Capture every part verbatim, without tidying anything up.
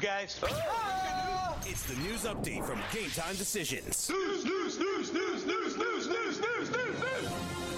guys. It's the news update from Game Time Decisions. News, news, news, news, news, news, news, news, news, news.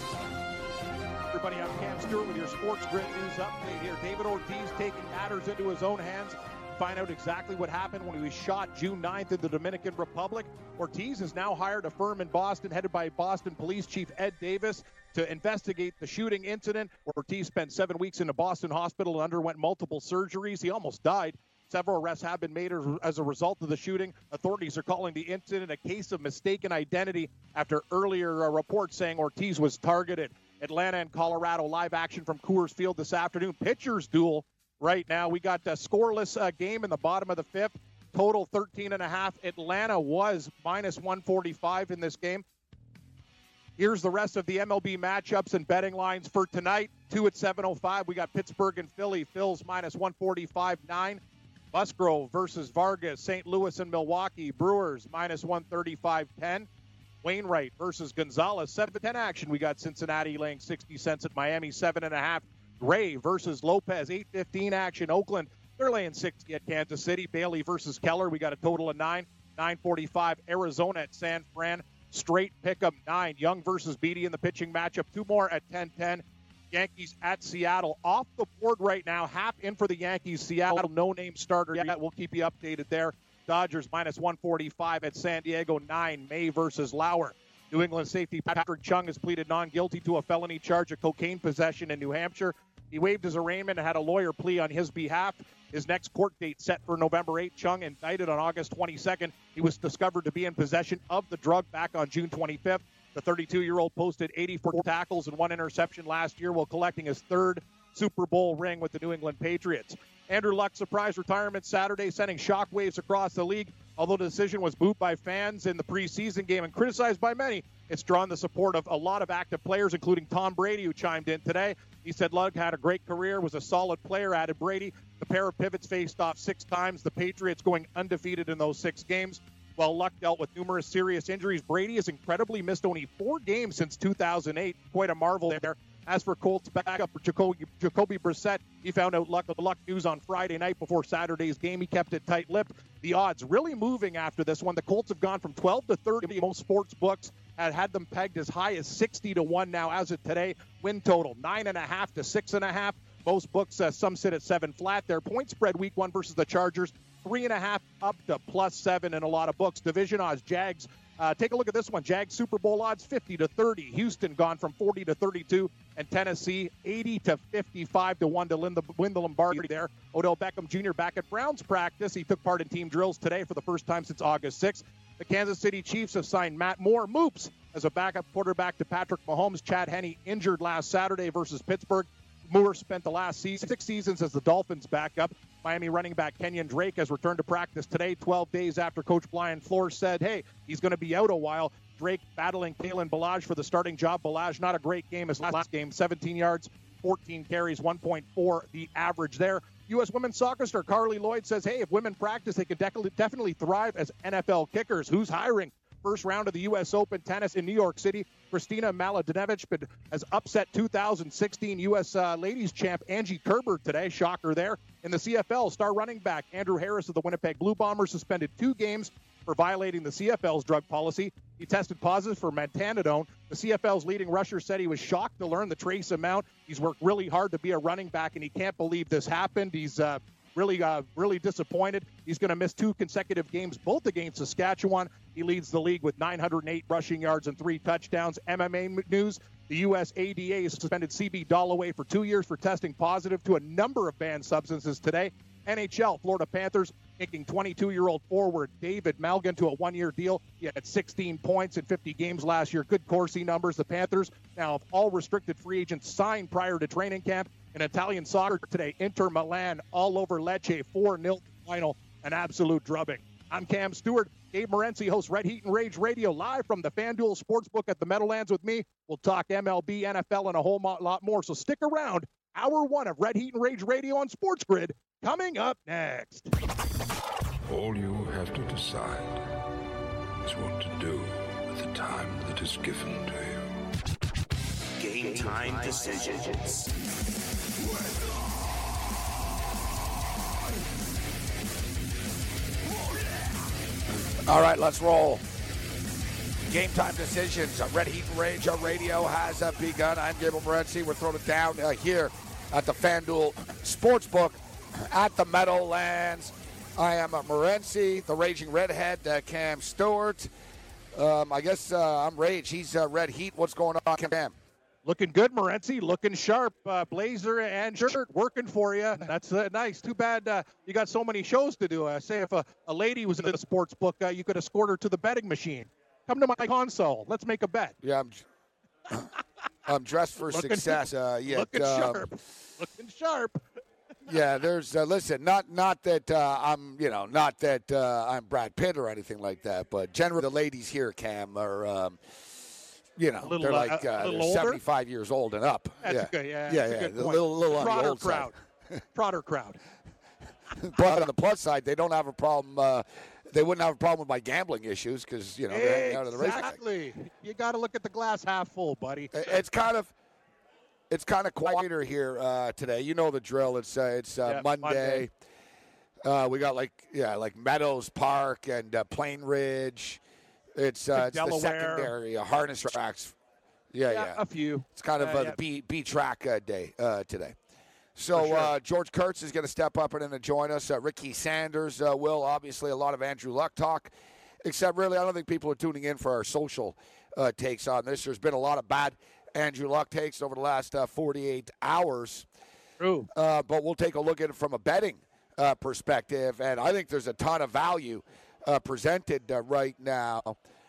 Everybody, I'm Cam Stewart with your Sports Grid News update here. David Ortiz taking matters into his own hands. Find out exactly what happened when he was shot June ninth in the Dominican Republic. Ortiz has now hired a firm in Boston headed by Boston Police Chief Ed Davis to investigate the shooting incident. Ortiz spent seven weeks in a Boston hospital and underwent multiple surgeries. He almost died. Several arrests have been made as a result of the shooting. Authorities are calling the incident a case of mistaken identity after earlier uh, reports saying Ortiz was targeted. Atlanta and Colorado live action from Coors Field this afternoon. Pitchers duel right now. We got a scoreless uh, game in the bottom of the fifth. Total thirteen and a half. Atlanta was minus one forty-five in this game. Here's the rest of the M L B matchups and betting lines for tonight. Two at seven oh five. We got Pittsburgh and Philly. Phil's minus one forty-five nine. Musgrove versus Vargas. Saint Louis and Milwaukee. Brewers minus one thirty-five ten. Wainwright versus Gonzalez. seven to ten action. We got Cincinnati laying sixty cents at Miami. seven and a half. Gray versus Lopez. eight fifteen action. Oakland, they're laying sixty at Kansas City. Bailey versus Keller. We got a total of nine. nine forty-five. Arizona at San Fran. Straight pick 'em nine. Young versus Beatty in the pitching matchup. Two more at ten ten. Yankees at Seattle. Off the board right now. Half in for the Yankees. Seattle, no name starter yet. We'll keep you updated there. Dodgers minus one forty-five at San Diego. nine. May versus Lauer. New England safety Patrick Chung has pleaded non-guilty to a felony charge of cocaine possession in New Hampshire. He waived his arraignment and had a lawyer plea on his behalf. His next court date set for November eighth. Chung indicted on August twenty-second. He was discovered to be in possession of the drug back on June twenty-fifth. The thirty-two-year-old posted eighty-four tackles and one interception last year while collecting his third Super Bowl ring with the New England Patriots. Andrew Luck's surprise retirement Saturday, sending shockwaves across the league. Although the decision was booed by fans in the preseason game and criticized by many, it's drawn the support of a lot of active players, including Tom Brady, who chimed in today. He said Luck had a great career, was a solid player, added Brady. The pair of pivots faced off six times, the Patriots going undefeated in those six games. While Luck dealt with numerous serious injuries, Brady has incredibly missed only four games since two thousand eight. Quite a marvel there. As for Colts backup Jacoby, Jacoby Brissett, he found out Luck, the Luck news on Friday night before Saturday's game. He kept it tight-lipped. The odds really moving after this one. The Colts have gone from twelve to thirty. Most sports books had had them pegged as high as sixty to one now as of today. Win total nine and a half to six and a half. Most books, uh, some sit at seven flat. Their point spread week one versus the Chargers, three and a half up to plus seven in a lot of books. Division odds, Jags. Uh, take a look at this one. Jags Super Bowl odds fifty to thirty. Houston gone from forty to thirty-two. And Tennessee eighty to fifty-five to one to win the, win the Lombardi there. Odell Beckham Junior back at Browns practice. He took part in team drills today for the first time since August sixth. The Kansas City Chiefs have signed Matt Moore, Moops, as a backup quarterback to Patrick Mahomes. Chad Henne injured last Saturday versus Pittsburgh. Moore spent the last season, six seasons as the Dolphins backup. Miami running back Kenyon Drake has returned to practice today, twelve days after Coach Brian Flores said, hey, he's going to be out a while. Drake battling Kalen Ballage for the starting job. Ballage, not a great game his last game, seventeen yards, fourteen carries, one point four the average there. U S women's soccer star Carly Lloyd says, hey, if women practice, they could de- definitely thrive as N F L kickers. Who's hiring? First round of the U S Open tennis in New York City. Kristina Mladenovic has upset two thousand sixteen U S Uh, ladies champ Angie Kerber today. Shocker there. In the C F L, star running back Andrew Harris of the Winnipeg Blue Bombers suspended two games for violating the C F L's drug policy. He tested positive for methamphetamine. The C F L's leading rusher said he was shocked to learn the trace amount. He's worked really hard to be a running back, and he can't believe this happened. He's uh, really, uh, really disappointed. He's going to miss two consecutive games, both against Saskatchewan. He leads the league with nine hundred eight rushing yards and three touchdowns. M M A news. The U S A D A has suspended C B Dollaway for two years for testing positive to a number of banned substances today. N H L, Florida Panthers kicking twenty-two-year-old forward David Malgin to a one-year deal. He had sixteen points in fifty games last year. Good Corsi numbers. The Panthers now have all restricted free agents signed prior to training camp. In Italian soccer today, Inter Milan all over Lecce, four nil final, an absolute drubbing. I'm Cam Stewart. Gabe Morency hosts Red Heat and Rage Radio live from the FanDuel Sportsbook at the Meadowlands with me. We'll talk M L B, N F L, and a whole lot more. So stick around. Hour one of Red Heat and Rage Radio on Sports Grid coming up next. All you have to decide is what to do with the time that is given to you. Game Time Decisions. All right, let's roll. Game time decisions. Red Heat and Rage on radio has uh, begun. I'm Gabriel Morency. We're throwing it down uh, here at the FanDuel Sportsbook at the Meadowlands. I am uh, Morency, the Raging Redhead, uh, Cam Stewart. Um, I guess uh, I'm Rage. He's uh, Red Heat. What's going on, Cam? Looking good, Morency. Looking sharp. Uh, blazer and shirt working for you. That's uh, nice. Too bad uh, you got so many shows to do. Uh, say if a, a lady was in the sports book, uh, you could escort her to the betting machine. Come to my console. Let's make a bet. Yeah, I'm, I'm dressed for looking, success. Uh, yet, looking um, sharp. Looking sharp. Yeah, there's uh, listen, not not that uh, I'm you know not that uh, I'm Brad Pitt or anything like that, but generally the ladies here, Cam, are. Um, You know, little, they're like uh, uh, they're older? seventy-five years old and up. That's yeah. good. Yeah, yeah, that's yeah. a good The point. little, little on the Trotter old crowd. side. Trotter crowd. But on the plus side, they don't have a problem. Uh, they wouldn't have a problem with my gambling issues because you know they're hanging out of the racetrack. Exactly. You got to look at the glass half full, buddy. It's kind of, it's kind of quieter here uh, today. You know the drill. It's uh, it's uh, Yeah, Monday. Monday. Uh, we got like yeah like Meadows Park and uh, Plain Ridge. It's uh, it's the Delaware. secondary uh, harness tracks. Yeah, yeah, yeah, a few. It's kind of Uh, uh, yeah. the B B track uh, day uh, today. So sure. uh, George Kurtz is going to step up and then join us. Uh, Ricky Sanders uh, will. Obviously, a lot of Andrew Luck talk. Except, really, I don't think people are tuning in for our social uh, takes on this. There's been a lot of bad Andrew Luck takes over the last uh, forty-eight hours. True. Uh, but we'll take a look at it from a betting uh, perspective. And I think there's a ton of value uh, presented uh, right now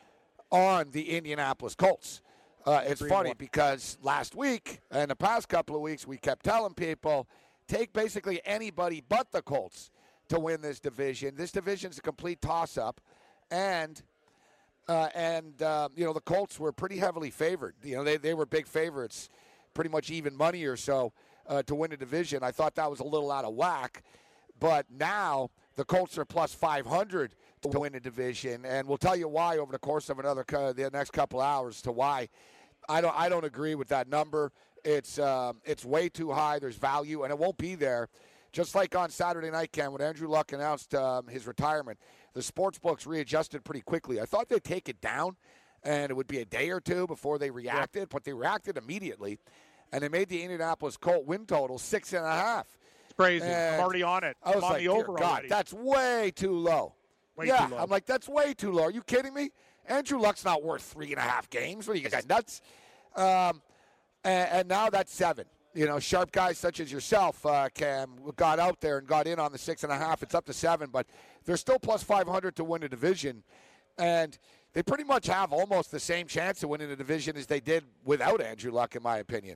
on the Indianapolis Colts. Uh, it's Three funny one. because last week and the past couple of weeks we kept telling people take basically anybody but the Colts to win this division. This division's a complete toss-up, and uh, and uh, you know the Colts were pretty heavily favored. You know they they were big favorites, pretty much even money or so uh, to win the division. I thought that was a little out of whack, but now the Colts are plus five hundred to win the division, and we'll tell you why over the course of another uh, the next couple hours to why. I don't. I don't agree with that number. It's um, it's way too high. There's value, and it won't be there. Just like on Saturday night, Ken, when Andrew Luck announced um, his retirement, the sports books readjusted pretty quickly. I thought they'd take it down, and it would be a day or two before they reacted, yeah. but they reacted immediately, and they made the Indianapolis Colt win total six and a half. It's crazy. And I'm already on it. I was I'm on like, the dear over God, already. that's way too low. Way yeah, too low. I'm like, that's way too low. Are you kidding me? Andrew Luck's not worth three and a half games. What are you guys nuts? Um, and, and now that's seven. You know, sharp guys such as yourself, uh, Cam, got out there and got in on the six and a half. It's up to seven, but they're still plus five hundred to win a division. And they pretty much have almost the same chance of winning a division as they did without Andrew Luck, in my opinion.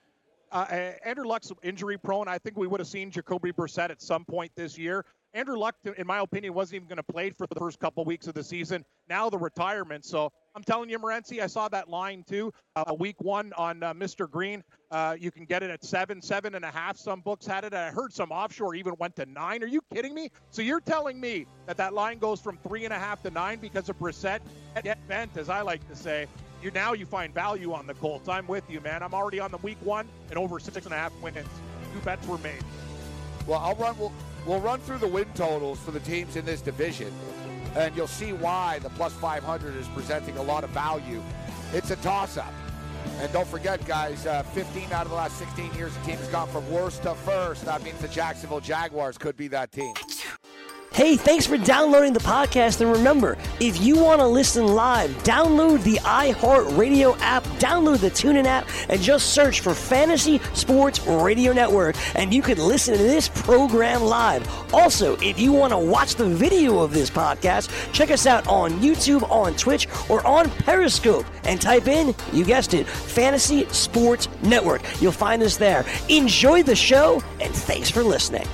Uh, Andrew Luck's injury prone. I think we would have seen Jacoby Brissett at some point this year. Andrew Luck, in my opinion, wasn't even going to play for the first couple weeks of the season. Now the retirement. So I'm telling you, Morency, I saw that line too. Uh, week one on uh, Mister Green. Uh, you can get it at seven, seven and a half. Some books had it. I heard some offshore even went to nine. Are you kidding me? So you're telling me that that line goes from three and a half to nine because of Brissett? Get bent, as I like to say. You now you find value on the Colts. I'm with you, man. I'm already on the week one and over six and a half wins. Two bets were made. Well, I'll run. We'll, we'll run through the win totals for the teams in this division, and you'll see why the plus five hundred is presenting a lot of value. It's a toss-up. And don't forget, guys, uh, fifteen out of the last sixteen years, the team has gone from worst to first. That means the Jacksonville Jaguars could be that team. Hey, thanks for downloading the podcast. And remember, if you want to listen live, download the iHeartRadio app, download the TuneIn app, and just search for Fantasy Sports Radio Network, and you can listen to this program live. Also, if you want to watch the video of this podcast, check us out on YouTube, on Twitch, or on Periscope, and type in, you guessed it, Fantasy Sports Network. You'll find us there. Enjoy the show, and thanks for listening.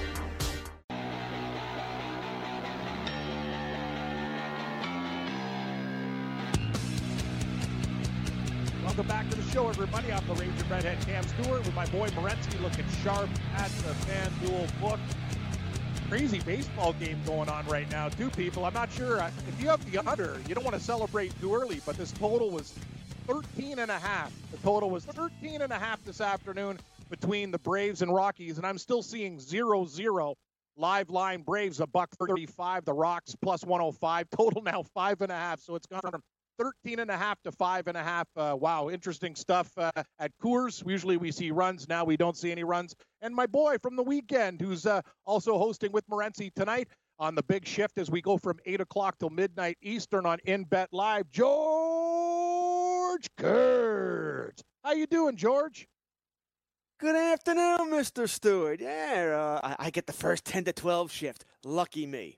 Welcome back to the show, everybody. I'm the Raging Redhead Cam Stewart with my boy Morency looking sharp at the FanDuel book. Crazy baseball game going on right now, too, people. I'm not sure. If you have the under, you don't want to celebrate too early, but this total was thirteen and a half. The total was thirteen and a half this afternoon between the Braves and Rockies, and I'm still seeing zero zero Live line Braves a buck thirty-five. The Rocks plus one oh five. Total now five and a half. So it's gone from thirteen and a half to five and a half. Uh, wow, interesting stuff uh, at Coors. Usually we see runs. Now we don't see any runs. And my boy from the weekend, who's uh, also hosting with Morency tonight on the big shift as we go from eight o'clock till midnight Eastern on InBet Live, George Kurtz. How you doing, George? Good afternoon, Mister Stewart. Yeah, uh, I, I get the first ten to twelve shift. Lucky me.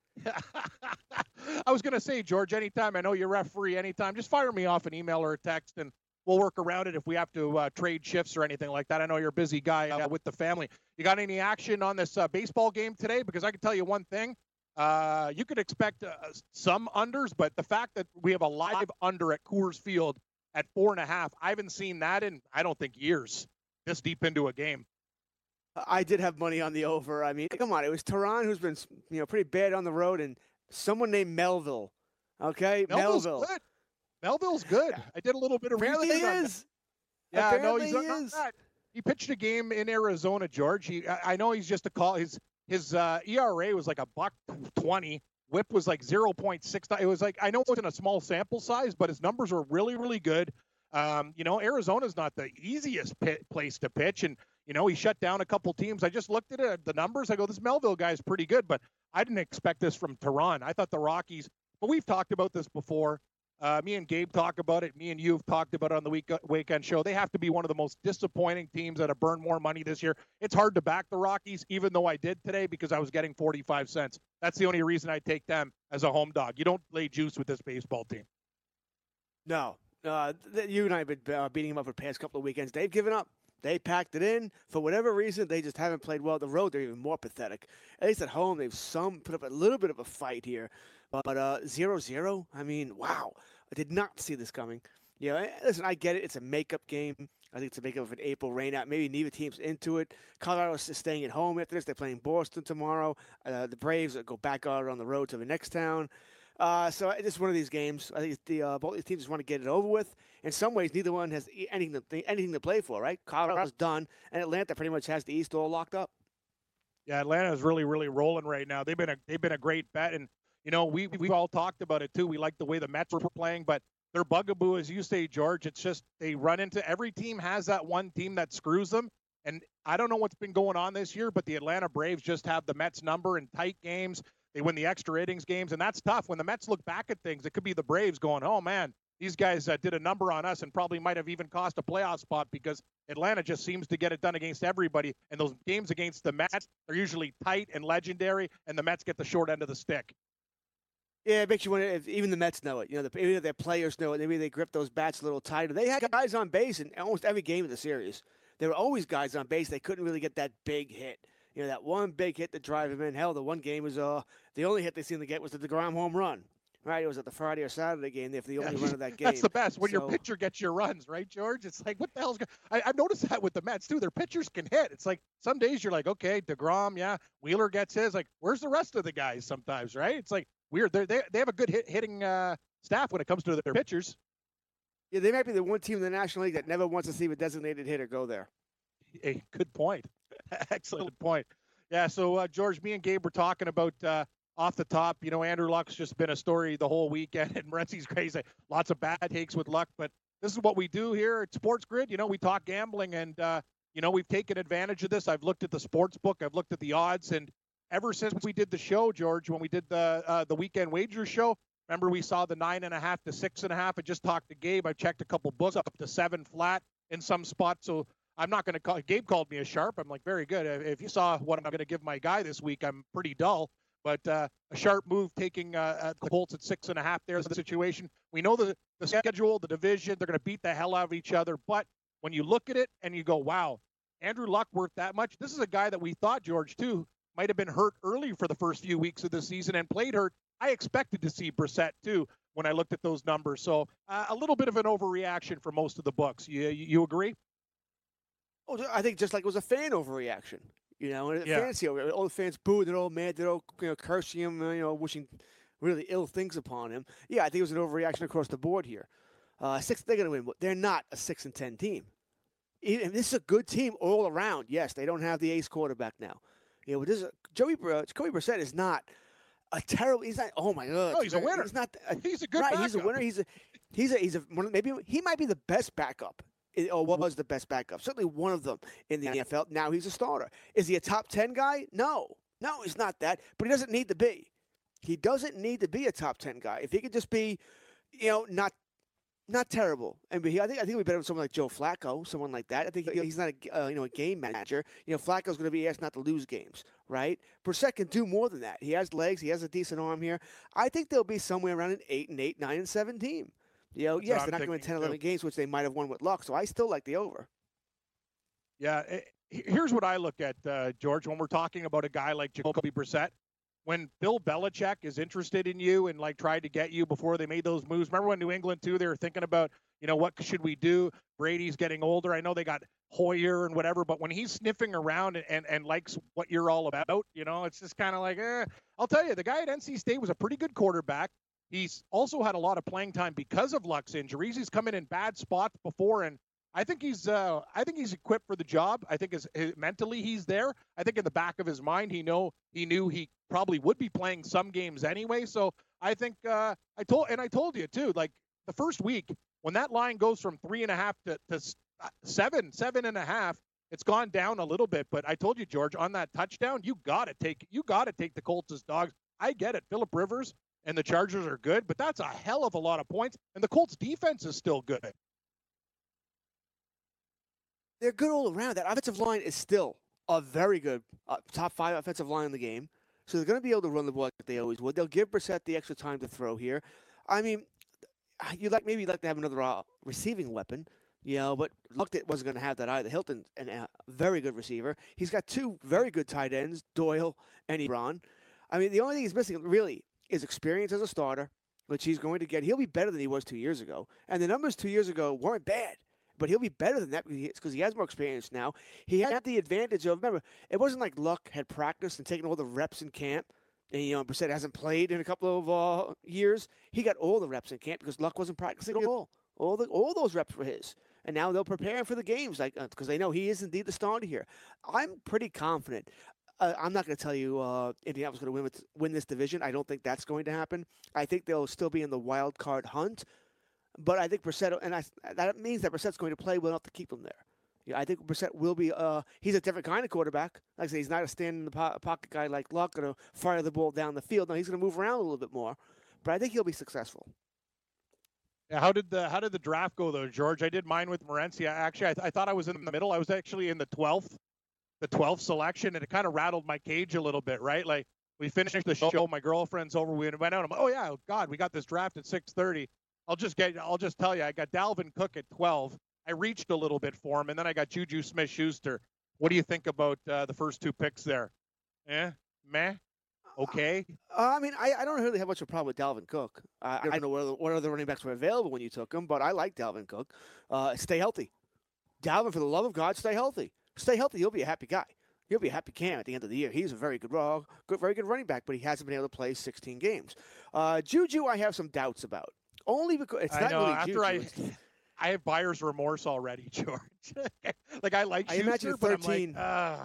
I was going to say, George, anytime, I know you're referee, anytime, just fire me off an email or a text, and we'll work around it if we have to uh, trade shifts or anything like that. I know you're a busy guy uh, with the family. You got any action on this uh, baseball game today? Because I can tell you one thing. Uh, you could expect uh, some unders, but the fact that we have a live under at Coors Field at four and a half, I haven't seen that in, I don't think, years, this deep into a game. I did have money on the over. I mean, come on. It was Tehran, who's been, you know, pretty bad on the road, and someone named Melville. Okay, Melville's Melville. Good. Melville's good. I did a little bit of Apparently research he on is. that. Yeah, Apparently no, he's he not is. that. He pitched a game in Arizona, George. He, I, I know he's just a call. His his uh, E R A was like a buck twenty. Whip was like zero point six. It was like, I know it wasn't a small sample size, but his numbers were really, really good. Um, you know, Arizona's not the easiest pit, place to pitch, and you know, he shut down a couple teams. I just looked at it, the numbers. I go, this Melville guy is pretty good, but I didn't expect this from Tehran. I thought the Rockies, but we've talked about this before. Uh, me and Gabe talk about it. Me and you have talked about it on the week, weekend show. They have to be one of the most disappointing teams that have burned more money this year. It's hard to back the Rockies, even though I did today because I was getting forty-five cents. That's the only reason I take them as a home dog. You don't lay juice with this baseball team. No. Uh, you and I have been uh, beating him up for the past couple of weekends. They've given up. They packed it in. For whatever reason, they just haven't played well. The road, they're even more pathetic. At least at home, they've some put up a little bit of a fight here. But uh, zero zero, I mean, wow. I did not see this coming. You know, listen, I get it. It's a makeup game. I think it's a makeup of an April rainout. Maybe neither team's into it. Colorado's staying at home after this. They're playing Boston tomorrow. Uh, the Braves go back out on the road to the next town. Uh, so it's one of these games. I think the uh, both these teams just want to get it over with. In some ways, neither one has anything to, anything to play for, right? Colorado's done, and Atlanta pretty much has the East all locked up. Yeah, Atlanta is really, really rolling right now. They've been a they've been a great bet, and you know we we've all talked about it too. We like the way the Mets were playing, but their bugaboo, as you say, George, it's just they run into every team has that one team that screws them. And I don't know what's been going on this year, but the Atlanta Braves just have the Mets number in tight games. They win the extra innings games, and that's tough. When the Mets look back at things, it could be the Braves going, oh, man, these guys uh, did a number on us and probably might have even cost a playoff spot because Atlanta just seems to get it done against everybody. And those games against the Mets are usually tight and legendary, and the Mets get the short end of the stick. Yeah, it makes you wonder if even the Mets know it. You know, the, even if their players know it, maybe they grip those bats a little tighter. They had guys on base in almost every game of the series. There were always guys on base. They couldn't really get that big hit. You know, that one big hit to drive him in. Hell, the one game was uh the only hit they seemed to get was the DeGrom home run. Right? It was at the Friday or Saturday game. If the only run of that game. That's the best when so, your pitcher gets your runs, right, George? It's like, what the hell's going on? I've noticed that with the Mets, too. Their pitchers can hit. It's like some days you're like, okay, DeGrom, yeah. Wheeler gets his. Like, where's the rest of the guys sometimes, right? It's like weird. They're, they they have a good hit, hitting uh, staff when it comes to their pitchers. Yeah, they might be the one team in the National League that never wants to see a designated hitter go there. A good point. Excellent point. Yeah, so, uh, George, me and Gabe were talking about uh, off the top, you know, Andrew Luck's just been a story the whole weekend, and Morency's crazy. Lots of bad takes with Luck, but this is what we do here at Sports Grid. You know, we talk gambling, and, uh, you know, we've taken advantage of this. I've looked at the sports book. I've looked at the odds, and ever since we did the show, George, when we did the uh, the Weekend Wager show, remember we saw the nine and a half to six and a half. I just talked to Gabe. I checked a couple books up to seven flat in some spots, so I'm not going to call – Gabe called me a sharp. I'm like, very good. If you saw what I'm going to give my guy this week, I'm pretty dull. But uh, a sharp move taking uh, the Colts at six and a half. There's the situation. We know the, the schedule, the division. They're going to beat the hell out of each other. But when you look at it and you go, wow, Andrew Luck worth that much? This is a guy that we thought, George, too, might have been hurt early for the first few weeks of the season and played hurt. I expected to see Brissett, too, when I looked at those numbers. So uh, a little bit of an overreaction for most of the books. You, you agree? Oh, I think just like it was a fan overreaction, you know, and yeah. fans, you know, all the fans booed and all mad, they're all, you know, cursing him, you know, wishing really ill things upon him. Yeah, I think it was an overreaction across the board here. Uh, six, they're going to win, but they're not a six and ten team. And this is a good team all around. Yes, they don't have the ace quarterback now. You know, this is, Joey uh, Jacoby Brissett is not a terrible. He's not. Oh my God. No, he's a winner. He's not. A, he's a good. Right. Backup. He's a winner. He's a. He's a. He's a. One of, maybe he might be the best backup. Or what was the best backup? Certainly one of them in the N F L. Now he's a starter. Is he a top ten guy? No. No, he's not that. But he doesn't need to be. He doesn't need to be a top ten guy. If he could just be, you know, not not terrible. And he, I think I think we'd be better with someone like Joe Flacco, someone like that. I think he, he's not a uh, you know a game manager. You know, Flacco's going to be asked not to lose games, right? Brissett can do more than that. He has legs. He has a decent arm here. I think they'll be somewhere around an eight and eight, nine and seven team. You know, That's yes, they're not going to win ten, eleven games, which they might have won with luck. So I still like the over. Yeah, it, here's what I look at, uh, George, when we're talking about a guy like Jacoby Brissett. When Bill Belichick is interested in you and, like, tried to get you before they made those moves. Remember when New England, too, they were thinking about, you know, what should we do? Brady's getting older. I know they got Hoyer and whatever, but when he's sniffing around and, and, and likes what you're all about, you know, it's just kind of like, eh. I'll tell you, the guy at N C State was a pretty good quarterback. He's also had a lot of playing time because of Luck's injuries. He's come in in bad spots before, and I think he's uh, I think he's equipped for the job. I think his, his, mentally he's there. I think in the back of his mind he know he knew he probably would be playing some games anyway. So I think uh, I told and I told you too. Like the first week when that line goes from three and a half to, to seven, seven and a half, it's gone down a little bit. But I told you, George, on that touchdown, you gotta take you gotta take the Colts as dogs. I get it, Phillip Rivers and the Chargers are good, but that's a hell of a lot of points, and the Colts defense is still good. They're good all around. That offensive line is still a very good uh, top five offensive line in the game. So they're going to be able to run the ball like they always would. They'll give Brissett the extra time to throw here. I mean, you like maybe you'd like to have another uh, receiving weapon, you know, but Luck wasn't going to have that either. Hilton, a uh, very good receiver. He's got two very good tight ends, Doyle and Ebron. I mean, the only thing he's missing really is experience as a starter, which he's going to get. He'll be better than he was two years ago. And the numbers two years ago weren't bad. But he'll be better than that because he has more experience now. He had the advantage of, remember, it wasn't like Luck had practiced and taken all the reps in camp. And, you know, Brissett hasn't played in a couple of uh, years. He got all the reps in camp because Luck wasn't practicing at all. All the all those reps were his. And now they'll prepare him for the games like because uh, they know he is indeed the starter here. I'm pretty confident. Uh, I'm not going to tell you uh, Indianapolis is going to win, with, win this division. I don't think that's going to happen. I think they'll still be in the wild card hunt. But I think Brissett, and I, that means that Brissett's going to play well enough to keep him there. Yeah, I think Brissett will be. Uh, he's a different kind of quarterback. Like I said, he's not a stand in the po- pocket guy like Luck, going to fire the ball down the field. No, he's going to move around a little bit more. But I think he'll be successful. Yeah, how did the how did the draft go though, George? I did mine with Morency. Actually, I, th- I thought I was in the middle. I was actually in the twelfth, the twelfth selection, and it kind of rattled my cage a little bit, right? Like we finished the show, my girlfriend's over, we went out. I'm like, oh yeah, God, we got this draft at six thirty. I'll just get. I'll just tell you, I got Dalvin Cook at twelve. I reached a little bit for him, and then I got Juju Smith-Schuster. What do you think about uh, the first two picks there? Eh, meh, okay. Uh, I mean, I, I don't really have much of a problem with Dalvin Cook. Uh, I don't know what other, what other running backs were available when you took him, but I like Dalvin Cook. Uh, stay healthy, Dalvin. For the love of God, stay healthy. Stay healthy. You'll be a happy guy. He'll be a happy Cam at the end of the year. He's a very good, uh, good, very good running back, but he hasn't been able to play sixteen games. Uh, Juju, I have some doubts about. Only because it's I not know, really after Juju. I, I have buyer's remorse already, George. like I like I Schuster, imagine at but I'm thirteen. like, ah,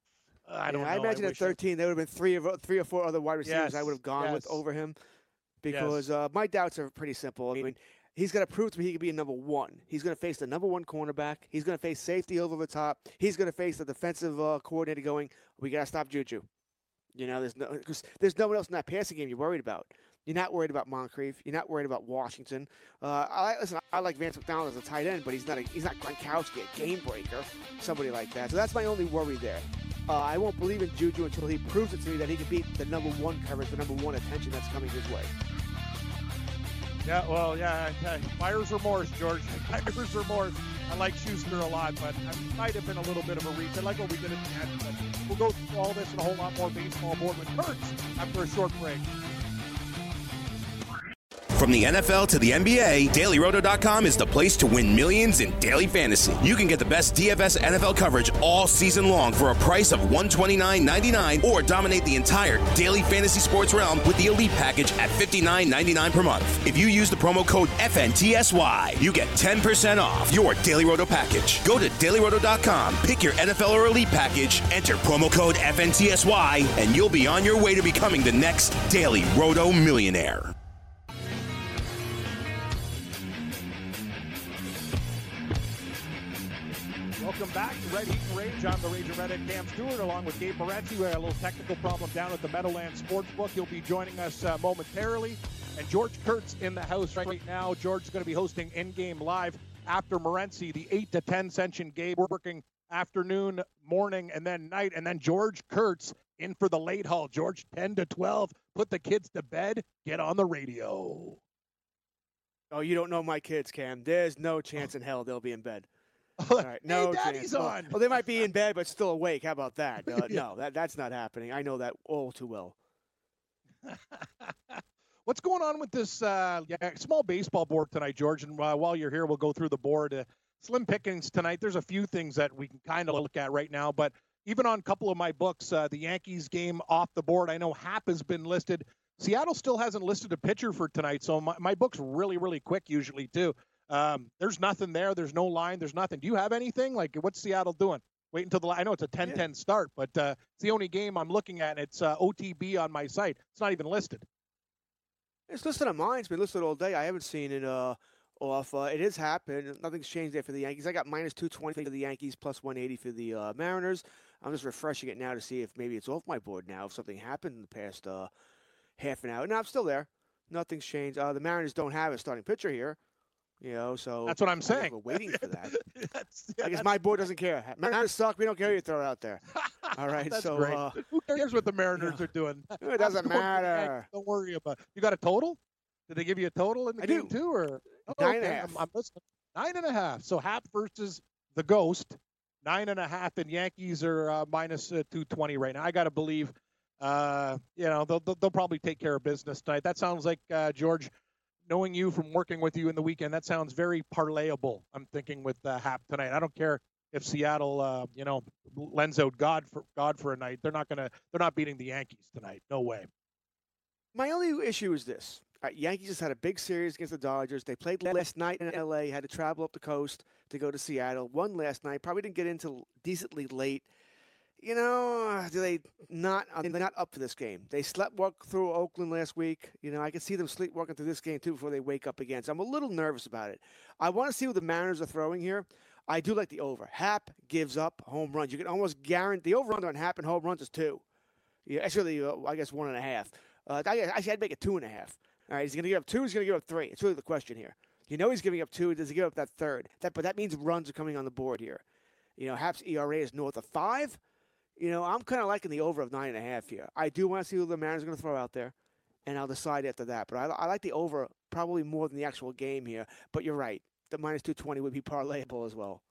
I don't yeah, know. I imagine I at thirteen, I... there would have been three of three or four other wide receivers yes, I would have gone yes. with over him because yes. uh, my doubts are pretty simple. I mean, he's got to prove to me he can be a number one. He's going to face the number one cornerback. He's going to face safety over the top. He's going to face the defensive uh, coordinator going, we got to stop Juju. You know, there's no cause there's no one else in that passing game you're worried about. You're not worried about Moncrief. You're not worried about Washington. Uh, I listen. I like Vance McDonald as a tight end, but he's not. A, he's not Gronkowski, a game breaker, somebody like that. So that's my only worry there. Uh, I won't believe in Juju until he proves it to me that he can beat the number one coverage, the number one attention that's coming his way. Yeah, well, yeah, okay. Buyer's remorse, George. Buyer's remorse. I like Schuster a lot, but I might have been a little bit of a reach. I like what we did at the end, but we'll go through all this and a whole lot more baseball board with Kurtz after a short break. From the N F L to the N B A, Daily Roto dot com is the place to win millions in daily fantasy. You can get the best D F S N F L coverage all season long for a price of one hundred twenty-nine ninety-nine, or dominate the entire daily fantasy sports realm with the Elite package at fifty-nine ninety-nine per month. If you use the promo code F N T S Y, you get ten percent off your Daily Roto package. Go to Daily Roto dot com, pick your N F L or Elite package, enter promo code F N T S Y, and you'll be on your way to becoming the next Daily Roto millionaire. Welcome back to Red Heat and Rage. I'm the Rage and Redhead Cam Stewart, along with Gabe Morency. We had a little technical problem down at the Meadowlands Sportsbook. He'll be joining us uh, momentarily. And George Kurtz in the house right now. George is going to be hosting In-Game Live after Morency, the eight to ten session. Gabe, we're working afternoon, morning, and then night. And then George Kurtz in for the late haul. George, ten to twelve. Put the kids to bed. Get on the radio. Oh, you don't know my kids, Cam. There's no chance in hell they'll be in bed. All right, no hey, Daddy's chance. on. Well, they might be in bed but still awake. How about that? Uh, no, that that's not happening. I know that all too well. What's going on with this uh, yeah, small baseball board tonight, George? And uh, while you're here, we'll go through the board. Uh, slim pickings tonight. There's a few things that we can kind of look at right now, but even on a couple of my books, uh, the Yankees game off the board, I know Happ has been listed. Seattle still hasn't listed a pitcher for tonight, so my, my book's really, really quick usually, too. Um, there's nothing there. There's no line. There's nothing. Do you have anything? Like, what's Seattle doing? Wait until the – I know it's a ten ten yeah. start, but uh, it's the only game I'm looking at. It's uh, O T B on my site. It's not even listed. It's listed on mine. It's been listed all day. I haven't seen it uh, off. Uh, it has happened. Nothing's changed there for the Yankees. I got minus two twenty for the Yankees, plus one eighty for the uh, Mariners. I'm just refreshing it now to see if maybe it's off my board now, if something happened in the past uh, half an hour. No, I'm still there. Nothing's changed. Uh, the Mariners don't have a starting pitcher here. You know, so that's what I'm saying. We're waiting for that. that's, yeah, I guess my board doesn't care. Mariners suck. We don't care who you throw out there. All right, that's so great. Uh, who cares what the Mariners you know, are doing? It doesn't matter. Don't worry about it. You got a total? Did they give you a total in the I game do. too, or oh, okay. nine and a half? I'm, I'm listening. Nine and a half. So Happ versus the Ghost. Nine and a half, and Yankees are uh, minus uh, two twenty right now. I got to believe, uh, you know, they'll, they'll they'll probably take care of business tonight. That sounds like uh, George. Knowing you from working with you in the weekend, that sounds very parlayable. I'm thinking with uh, Happ tonight. I don't care if Seattle, uh, you know, lends out God for God for a night. They're not gonna. They're not beating the Yankees tonight. No way. My only issue is this: uh, Yankees just had a big series against the Dodgers. They played last night in L A. Had to travel up the coast to go to Seattle. Won last night. Probably didn't get into decently late. You know, do they not? They're not up for this game. They sleptwalk through Oakland last week. You know, I can see them sleepwalking through this game too before they wake up again. So I'm a little nervous about it. I want to see what the Mariners are throwing here. I do like the over. Happ gives up home runs. You can almost guarantee the over-under on Happ and home runs is two. Yeah, actually, uh, I guess one and a half. Uh, I, actually, I'd make it two and a half. All right, he's going to give up two. He's going to give up three. It's really the question here. You know he's giving up two. Does he give up that third? That, but that means runs are coming on the board here. You know, Happ's E R A is north of five. You know, I'm kind of liking the over of nine and a half here. I do want to see who the Mariners are going to throw out there, and I'll decide after that. But I, I like the over probably more than the actual game here. But you're right. The minus two twenty would be parlayable as well.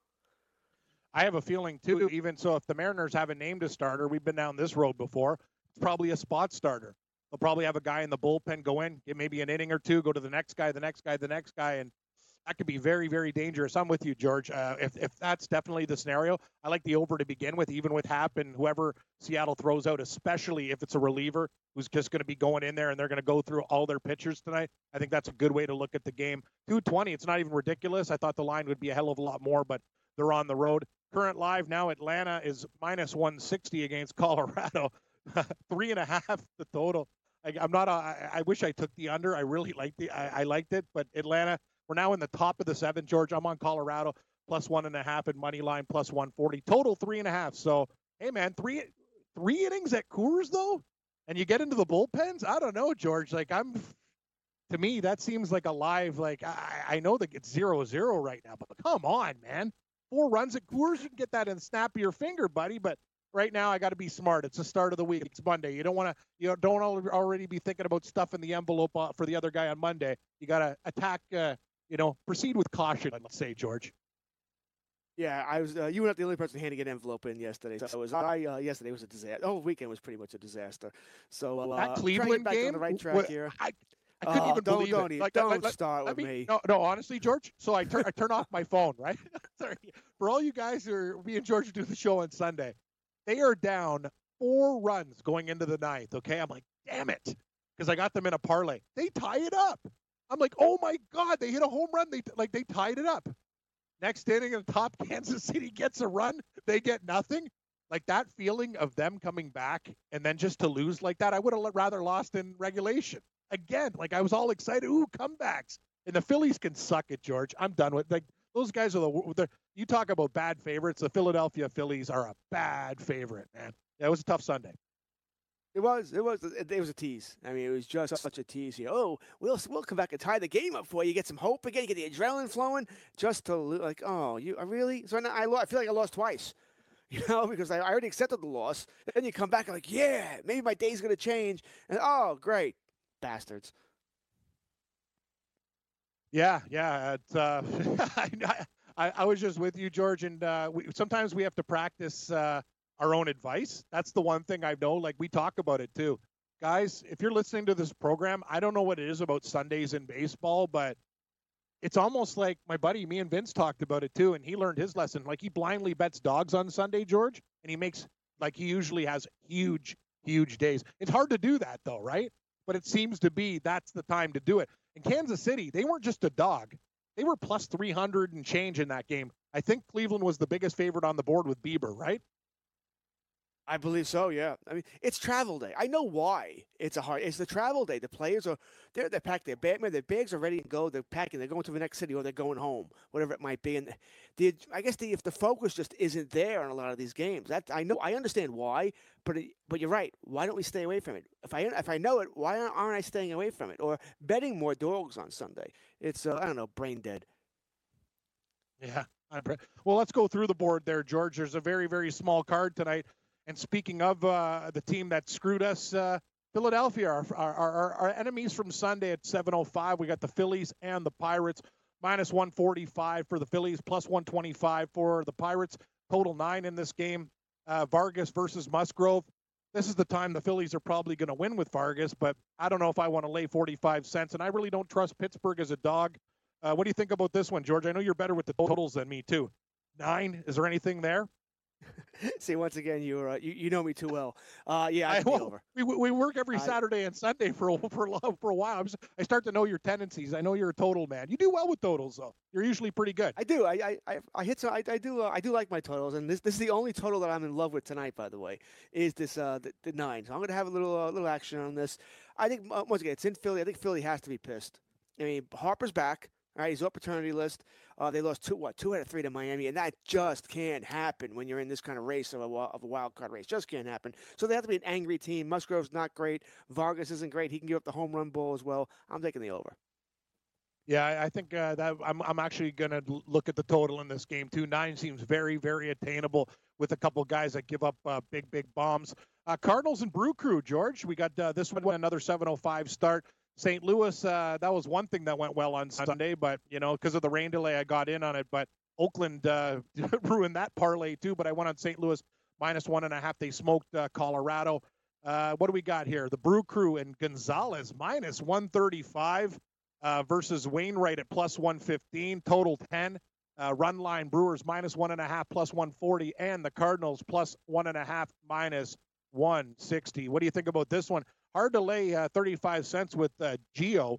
I have a feeling, too, even so, if the Mariners haven't named a starter, we've been down this road before, it's probably a spot starter. They'll probably have a guy in the bullpen go in, get maybe an inning or two, go to the next guy, the next guy, the next guy, and that could be very, very dangerous. I'm with you, George. Uh, if if that's definitely the scenario, I like the over to begin with, even with Happ and whoever Seattle throws out, especially if it's a reliever who's just going to be going in there and they're going to go through all their pitchers tonight. I think that's a good way to look at the game. two twenty, it's not even ridiculous. I thought the line would be a hell of a lot more, but they're on the road. Current live now, Atlanta is minus one sixty against Colorado. Three and a half the total. I, I'm not. A, I, I wish I took the under. I really liked the. I, I liked it, but Atlanta. We're now in the top of the seven, George. I'm on Colorado, plus one and a half, and money line plus one forty. Total three and a half. So, hey, man, three three innings at Coors, though, and you get into the bullpens? I don't know, George. Like, I'm, to me, that seems like a live, like, I, I know that it's zero zero right now, but come on, man. Four runs at Coors, you can get that in the snap of your finger, buddy, but right now I got to be smart. It's the start of the week. It's Monday. You don't want to, you know, don't already be thinking about stuff in the envelope for the other guy on Monday. You got to attack, uh, you know, proceed with caution, let's say, George. Yeah, I was. Uh, you were not the only person handing an envelope in yesterday. So it was I. Uh, yesterday was a disaster. Oh, weekend was pretty much a disaster. So uh, that Cleveland back game, on the right track what, here. I, I couldn't Oh, even don't- believe don't it. even- Like, don't like, like, start I with mean, me. No, no, honestly, George. So I turn I turn off my phone, right? Sorry. For all you guys who are, me and George do the show on Sunday, they are down four runs going into the ninth. Okay, I'm like, damn it, because I got them in a parlay. They tie it up. I'm like, oh my God, they hit a home run. They like they tied it up. Next inning at the top, Kansas City gets a run. They get nothing. Like that feeling of them coming back and then just to lose like that, I would have rather lost in regulation. Again, like I was all excited. Ooh, comebacks. And the Phillies can suck it, George. I'm done with like those guys are the, the you talk about bad favorites. The Philadelphia Phillies are a bad favorite, man. Yeah, it was a tough Sunday. It was, it was, it, it was a tease. I mean, it was just such a tease. You know, oh, we'll we'll come back and tie the game up for you. Get some hope again. Get the adrenaline flowing. Just to lo- like, oh, you I really? So now I, lo- I feel like I lost twice. You know, because I, I already accepted the loss. And then you come back and like, yeah, maybe my day's gonna change. And oh, great, bastards. Yeah, yeah. It's, uh, I, I was just with you, George, and uh, we, sometimes we have to practice uh, our own advice. That's the one thing I know. Like we talk about it too, guys. If you're listening to this program, I don't know what it is about Sundays in baseball, but it's almost like my buddy, me and Vince talked about it too, and he learned his lesson. Like he blindly bets dogs on Sunday, George, and he makes like he usually has huge, huge days. It's hard to do that though, right? But it seems to be that's the time to do it. In Kansas City, they weren't just a dog. They were plus three hundred and change in that game. I think Cleveland was the biggest favorite on the board with Bieber, right? I believe so. Yeah. I mean, it's travel day. I know why it's a hard. It's the travel day. The players are they're they packed their bag, their bags are ready to go. They're packing. They're going to the next city or they're going home, whatever it might be. And the I guess the if the focus just isn't there on a lot of these games. That I know. I understand why, but it, but you're right. Why don't we stay away from it? If I if I know it, why aren't I staying away from it or betting more dogs on Sunday? It's uh, I don't know, brain dead. Yeah. Well, let's go through the board there, George. There's a very very small card tonight. And speaking of uh, the team that screwed us, uh, Philadelphia, our, our, our, our enemies from Sunday at seven oh five. We got the Phillies and the Pirates, minus one forty-five for the Phillies, plus one twenty-five for the Pirates. Total nine in this game. Uh, Vargas versus Musgrove. This is the time the Phillies are probably going to win with Vargas, but I don't know if I want to lay forty-five cents, and I really don't trust Pittsburgh as a dog. Uh, what do you think about this one, George? I know you're better with the totals than me, too. Nine, is there anything there? See, once again, you're uh, you, you know me too well. Uh, yeah, I, I, well, over. We, we work every Uh, Saturday and Sunday for a, for a, for a while. I'm just, I start to know your tendencies. I know you're a total man. You do well with totals, though. You're usually pretty good. I do. I I, I, I hit. Some, I, I do. Uh, I do like my totals, and this this is the only total that I'm in love with tonight. By the way, is this uh the, the nine. So I'm going to have a little uh, little action on this. I think uh, once again, it's in Philly. I think Philly has to be pissed. I mean, Harper's back. All right, he's off paternity list. Uh, they lost two, what, two out of three to Miami, and that just can't happen when you're in this kind of race of a of a wild card race. Just can't happen. So they have to be an angry team. Musgrove's not great. Vargas isn't great. He can give up the home run ball as well. I'm taking the over. Yeah, I, I think uh, that I'm I'm actually going to look at the total in this game too. Nine seems very very attainable with a couple guys that give up uh, big big bombs. Uh, Cardinals and Brew Crew, George. We got uh, this one another seven oh five start. Saint Louis, uh, that was one thing that went well on Sunday, but, you know, because of the rain delay, I got in on it. But Oakland uh, ruined that parlay, too. But I went on Saint Louis minus one and a half. They smoked uh, Colorado. Uh, what do we got here? The Brew Crew and Gonzalez minus one thirty-five uh, versus Wainwright at plus one fifteen, total ten. Uh, run line Brewers minus one and a half, plus one forty, and the Cardinals plus one and a half, minus one sixty. What do you think about this one? Hard to lay uh, thirty-five cents with uh, Gio.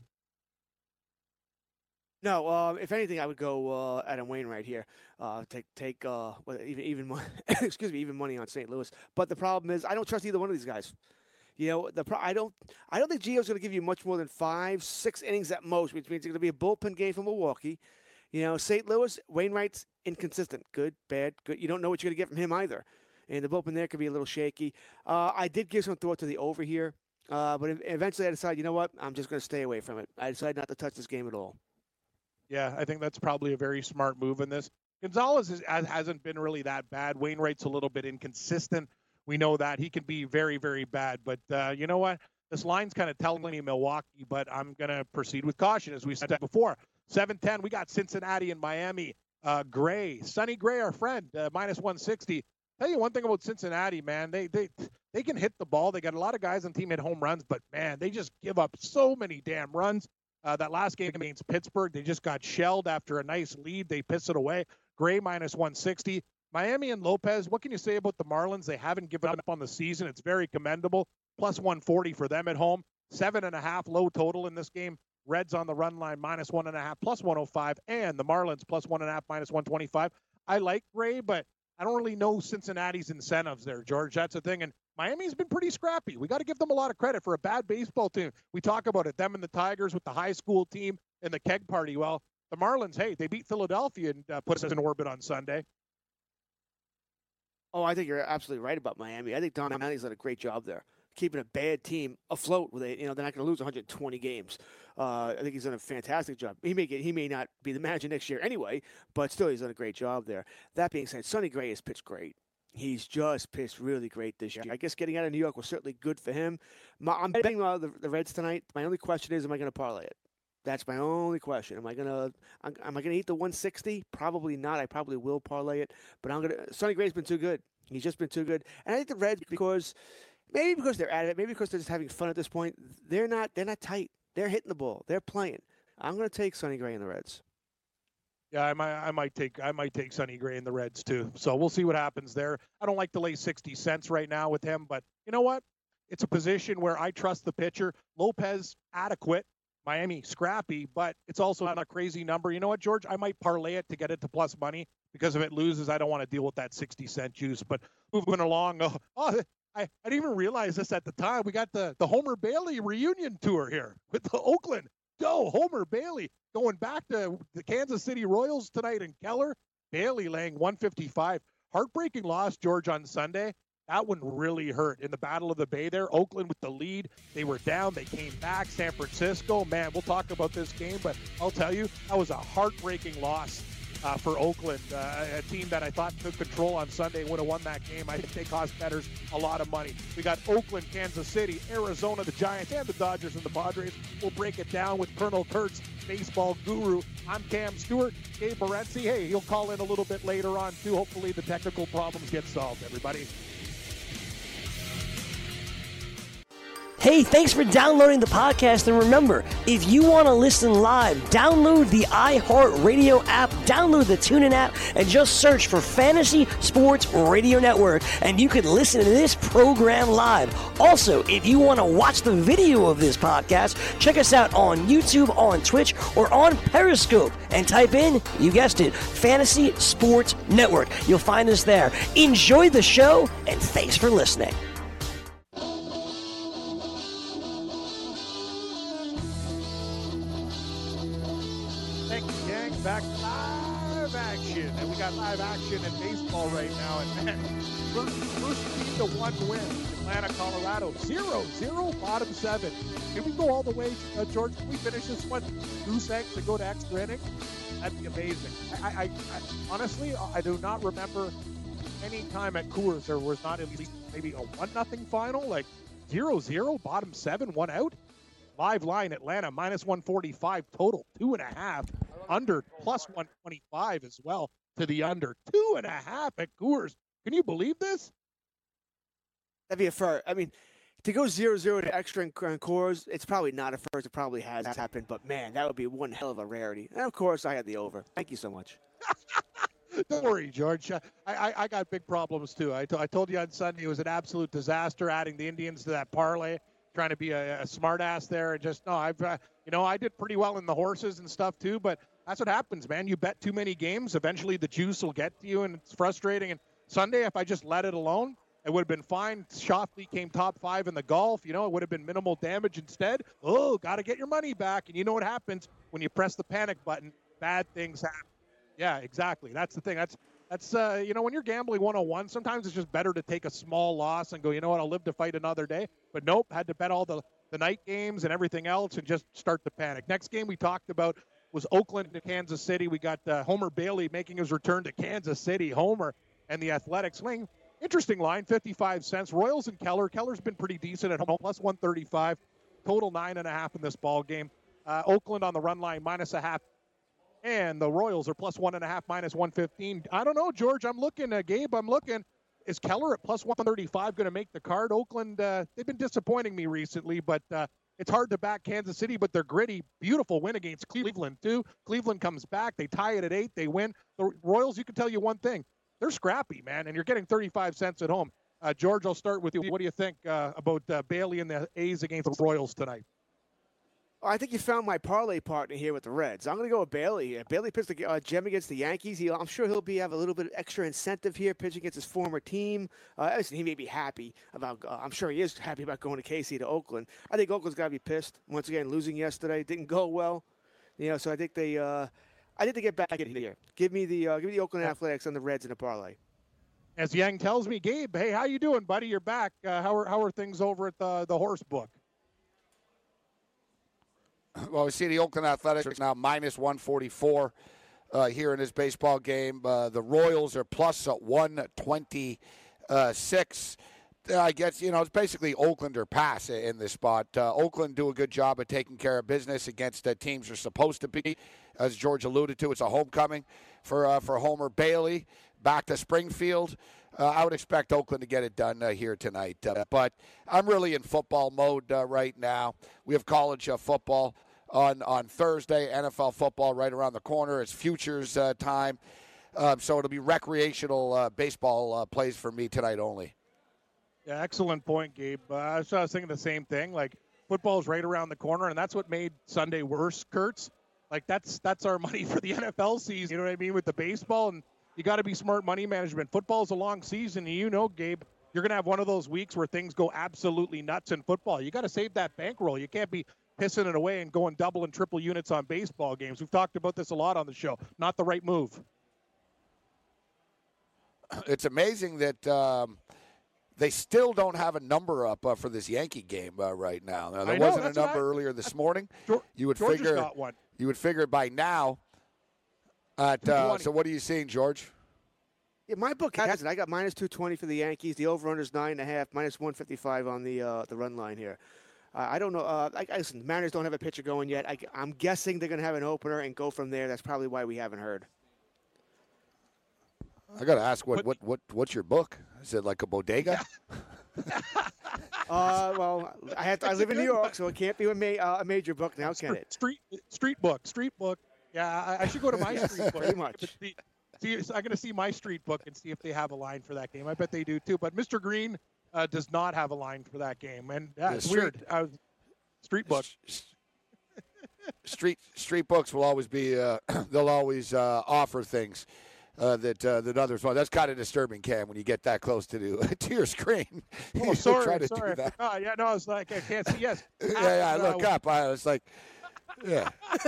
No, uh, if anything, I would go uh, Adam Wainwright here. Uh, take take uh, well, even even mo- excuse me, even money on Saint Louis. But the problem is, I don't trust either one of these guys. You know, the pro- I don't I don't think Gio's going to give you much more than five, six innings at most, which means it's going to be a bullpen game for Milwaukee. You know, Saint Louis, Wainwright's inconsistent. Good, bad, good. You don't know what you're going to get from him either. And the bullpen there could be a little shaky. Uh, I did give some thought to the over here. Uh, but eventually I decided, you know what? I'm just going to stay away from it. I decided not to touch this game at all. Yeah, I think that's probably a very smart move in this. Gonzalez is, hasn't been really that bad. Wainwright's a little bit inconsistent. We know that. He can be very, very bad. But uh, you know what? This line's kind of telling me Milwaukee, but I'm going to proceed with caution, as we said before. seven ten, we got Cincinnati and Miami. Uh, Gray, Sonny Gray, our friend, uh, minus one sixty tell you one thing about Cincinnati, man. They they they can hit the ball. They got a lot of guys on the team hit home runs, but man, they just give up so many damn runs. Uh, that last game against Pittsburgh, they just got shelled after a nice lead. They piss it away. Gray minus one sixty. Miami and Lopez, what can you say about the Marlins? They haven't given up on the season. It's very commendable. Plus one forty for them at home. Seven and a half low total in this game. Reds on the run line minus one and a half, plus one oh five, and the Marlins plus one and a half, minus one twenty-five. I like Gray, but I don't really know Cincinnati's incentives there, George. That's the thing. And Miami's been pretty scrappy. We got to give them a lot of credit for a bad baseball team. We talk about it, them and the Tigers with the high school team and the keg party. Well, the Marlins, hey, they beat Philadelphia and uh, put us in orbit on Sunday. Oh, I think you're absolutely right about Miami. I think Don Mattingly's done a great job there, keeping a bad team afloat. With it, you know, they're not going to lose one hundred twenty games. Uh, I think he's done a fantastic job. He may get, he may not be the manager next year anyway, but still, he's done a great job there. That being said, Sonny Gray has pitched great. He's just pitched really great this year. I guess getting out of New York was certainly good for him. My, I'm betting on the, the Reds tonight. My only question is, am I going to parlay it? That's my only question. Am I gonna am I gonna eat the one sixty? Probably not. I probably will parlay it, but I'm gonna. Sonny Gray's been too good. He's just been too good, and I think the Reds, because maybe because they're at it, maybe because they're just having fun at this point. They're not. They're not tight. They're hitting the ball. They're playing. I'm gonna take Sonny Gray and the Reds. Yeah, I might, I might take, I might take Sonny Gray and the Reds too. So we'll see what happens there. I don't like to lay sixty cents right now with him, but you know what? It's a position where I trust the pitcher. Lopez adequate. Miami scrappy, but it's also not a crazy number. You know what, George? I might parlay it to get it to plus money, because if it loses, I don't want to deal with that sixty cent juice. But moving along, oh, oh I, I didn't even realize this at the time. We got the, the Homer Bailey reunion tour here with the Oakland. Go, Homer Bailey going back to the Kansas City Royals tonight in Keller. Bailey laying one fifty-five. Heartbreaking loss, George, on Sunday. That one really hurt in the Battle of the Bay there. Oakland with the lead. They were down. They came back. San Francisco, man, we'll talk about this game, but I'll tell you, that was a heartbreaking loss uh, for Oakland, uh, a team that I thought took control on Sunday, would have won that game. I think they cost bettors a lot of money. We got Oakland, Kansas City, Arizona, the Giants, and the Dodgers and the Padres. We'll break it down with Colonel Kurtz, baseball guru. I'm Cam Stewart. Gabe Morency, hey, he'll call in a little bit later on, too. Hopefully the technical problems get solved, everybody. Hey, thanks for downloading the podcast. And remember, if you want to listen live, download the iHeartRadio app, download the TuneIn app, and just search for Fantasy Sports Radio Network, and you can listen to this program live. Also, if you want to watch the video of this podcast, check us out on YouTube, on Twitch, or on Periscope, and type in, you guessed it, Fantasy Sports Network. You'll find us there. Enjoy the show, and thanks for listening. Back live action, and we got live action in baseball right now. And man, first, first team to one win, Atlanta, Colorado, zero, zero, bottom seven. Can we go all the way, uh, George? Can we finish this one? Goose egg to go to extra innings? That'd be amazing. I, I, I honestly, I do not remember any time at Coors there was not at least maybe a one nothing final, like zero, zero, bottom seven, one out. Live line, Atlanta, minus one forty-five total, two and a half. Under, plus one twenty-five as well to the under. Two and a half at Coors. Can you believe this? That'd be a first. I mean, to go zero zero to extra in Coors, it's probably not a first. It probably has happened, but man, that would be one hell of a rarity. And of course, I had the over. Thank you so much. Don't worry, George. I, I, I got big problems too. I, t- I told you on Sunday it was an absolute disaster adding the Indians to that parlay. Trying to be a, a smart ass there, and just no, I've uh, you know I did pretty well in the horses and stuff too, but that's what happens, man. You bet too many games, eventually the juice will get to you, and it's frustrating. And Sunday, if I just let it alone, it would have been fine. Schauffele came top five in the golf. You know, it would have been minimal damage instead. Oh, got to get your money back, and you know what happens when you press the panic button? Bad things happen. Yeah, exactly. That's the thing. That's that's uh, you know, when you're gambling one oh one, sometimes it's just better to take a small loss and go, you know what, I'll live to fight another day. But nope, had to bet all the, the night games and everything else and just start to panic. Next game we talked about was Oakland to Kansas City. We got uh, Homer Bailey making his return to Kansas City. Homer and the Athletics laying interesting line, fifty-five cents. Royals and Keller. Keller's been pretty decent at home, plus one thirty-five. Total nine and a half in this ball game. Uh, Oakland on the run line, minus a half. And the Royals are plus one and a half, minus one fifteen. I don't know, George. I'm looking, uh, Gabe, I'm looking. is Keller at plus one thirty-five going to make the card? Oakland, uh, they've been disappointing me recently, but uh, it's hard to back Kansas City, but they're gritty. Beautiful win against Cleveland, too. Cleveland comes back. They tie it at eight. They win. The Royals, you can tell you one thing. They're scrappy, man, and you're getting thirty-five cents at home. Uh, George, I'll start with you. What do you think uh, about uh, Bailey and the A's against the Royals tonight? I think you found my parlay partner here with the Reds. I'm going to go with Bailey here. Bailey pitched the uh, gem against the Yankees. He, I'm sure he'll be have a little bit of extra incentive here pitching against his former team. Uh, listen, he may be happy about. Uh, I'm sure he is happy about going to K C to Oakland. I think Oakland's got to be pissed once again. Losing yesterday didn't go well, you know. So I think they. Uh, I think they get back in here. Give me the. Uh, give me the Oakland Athletics on the Reds in a parlay. As Yang tells me, Gabe, hey, how you doing, buddy? You're back. Uh, how are how are things over at the the horse book? Well, we see the Oakland Athletics now minus one forty-four uh, here in this baseball game. Uh, the Royals are plus one twenty-six. Uh, I guess, you know, it's basically Oakland or pass in this spot. Uh, Oakland do a good job of taking care of business against uh, teams they're supposed to be. As George alluded to, it's a homecoming for uh, for Homer Bailey back to Springfield. Uh, I would expect Oakland to get it done uh, here tonight. Uh, but I'm really in football mode uh, right now. We have college uh, football on, on Thursday, N F L football right around the corner. It's futures uh, time. Um, so it'll be recreational uh, baseball uh, plays for me tonight only. Yeah, excellent point, Gabe. Uh, so I was thinking the same thing. Like, football's right around the corner, and that's what made Sunday worse, Kurtz. Like, that's that's our money for the N F L season, you know what I mean, with the baseball. And you got to be smart money management. Football's a long season, and you know, Gabe, you're going to have one of those weeks where things go absolutely nuts in football. You got to save that bankroll. You can't be pissing it away and going double and triple units on baseball games. We've talked about this a lot on the show. Not the right move. It's amazing that um, they still don't have a number up uh, for this Yankee game uh, right now. Now there know, wasn't a number I, earlier this morning. George, you would George figure got one. You would figure by now. At uh, so, what are you seeing, George? Yeah, my book has it. I got minus two twenty for the Yankees. The over/under's nine and a half. Minus one fifty-five on the uh, the run line here. Uh, I don't know. Uh, I, I, listen, the Mariners don't have a pitcher going yet. I, I'm guessing they're going to have an opener and go from there. That's probably why we haven't heard. I got to ask, what, what what what's your book? Is it like a bodega? uh, well, I have to, I live in New York, so it can't be a, ma- uh, a major book now, can it? Street street book, street book. Yeah, I, I should go to my yes, street book. Pretty much. See, see, I'm going to see my street book and see if they have a line for that game. I bet they do too. But Mister Green uh, does not have a line for that game, and yeah, Yeah, it's street- weird. Uh, street book. street street books will always be. Uh, they'll always uh, offer things uh, that uh, that others want. That's kind of disturbing, Cam, when you get that close to the, to your screen. Oh, You sorry, try to sorry. do that. Oh, yeah, no, I was like, I can't see. Yes. yeah, yeah. I look Uh, up. I was like, yeah.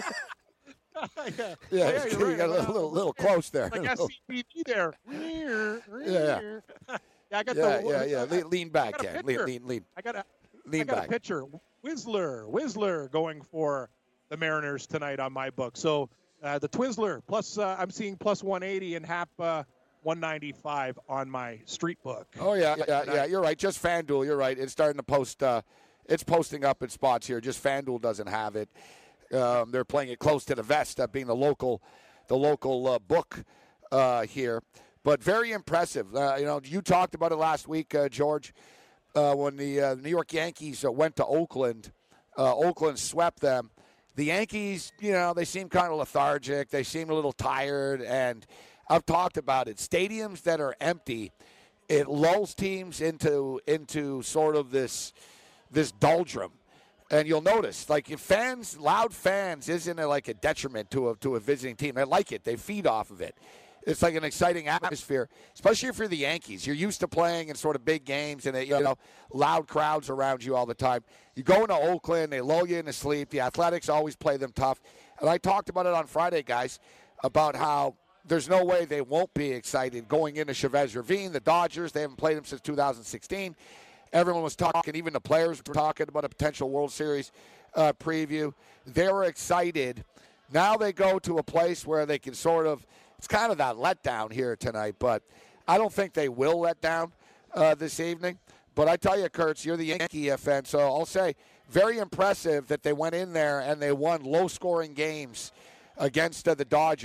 yeah, Yeah, yeah, it's- you're you right. got a little, little, little close there. Like S C P D there. yeah, Yeah. I got yeah, the. yeah, yeah. Lean, lean back, I got a Cam. Lean, picture. lean, lean. I got a. Lean I got back. a pitcher. Whistler, Whistler going for the Mariners tonight on my book. So uh, the Twizzler plus uh, I'm seeing plus one eighty and Hap uh, one ninety-five on my street book. Oh yeah, yeah, yeah. You're right. Just FanDuel. You're right. It's starting to post. Uh, it's posting up in spots here. Just FanDuel doesn't have it. Um, they're playing it close to the vest, uh, being the local, the local uh, book uh, here. But very impressive. Uh, you know, you talked about it last week, uh, George, uh, when the uh, New York Yankees uh, went to Oakland. Uh, Oakland swept them. The Yankees, you know, they seem kind of lethargic. They seem a little tired. And I've talked about it. Stadiums that are empty, it lulls teams into into sort of this this doldrum. And you'll notice, like, if fans, loud fans, isn't a, like a detriment to a to a visiting team. They like it. They feed off of it. It's like an exciting atmosphere, especially if you're the Yankees. You're used to playing in sort of big games and, you know, loud crowds around you all the time. You go into Oakland, they lull you into sleep. The Athletics always play them tough. And I talked about it on Friday, guys, about how there's no way they won't be excited going into Chavez Ravine. The Dodgers, they haven't played them since two thousand sixteen. Everyone was talking, even the players were talking about a potential World Series uh, preview. They were excited. Now they go to a place where they can sort of, it's kind of that letdown here tonight, but I don't think they will let down uh, this evening. But I tell you, Kurtz, you're the Yankee fan, so I'll say very impressive that they went in there and they won low-scoring games against uh, the Dodgers.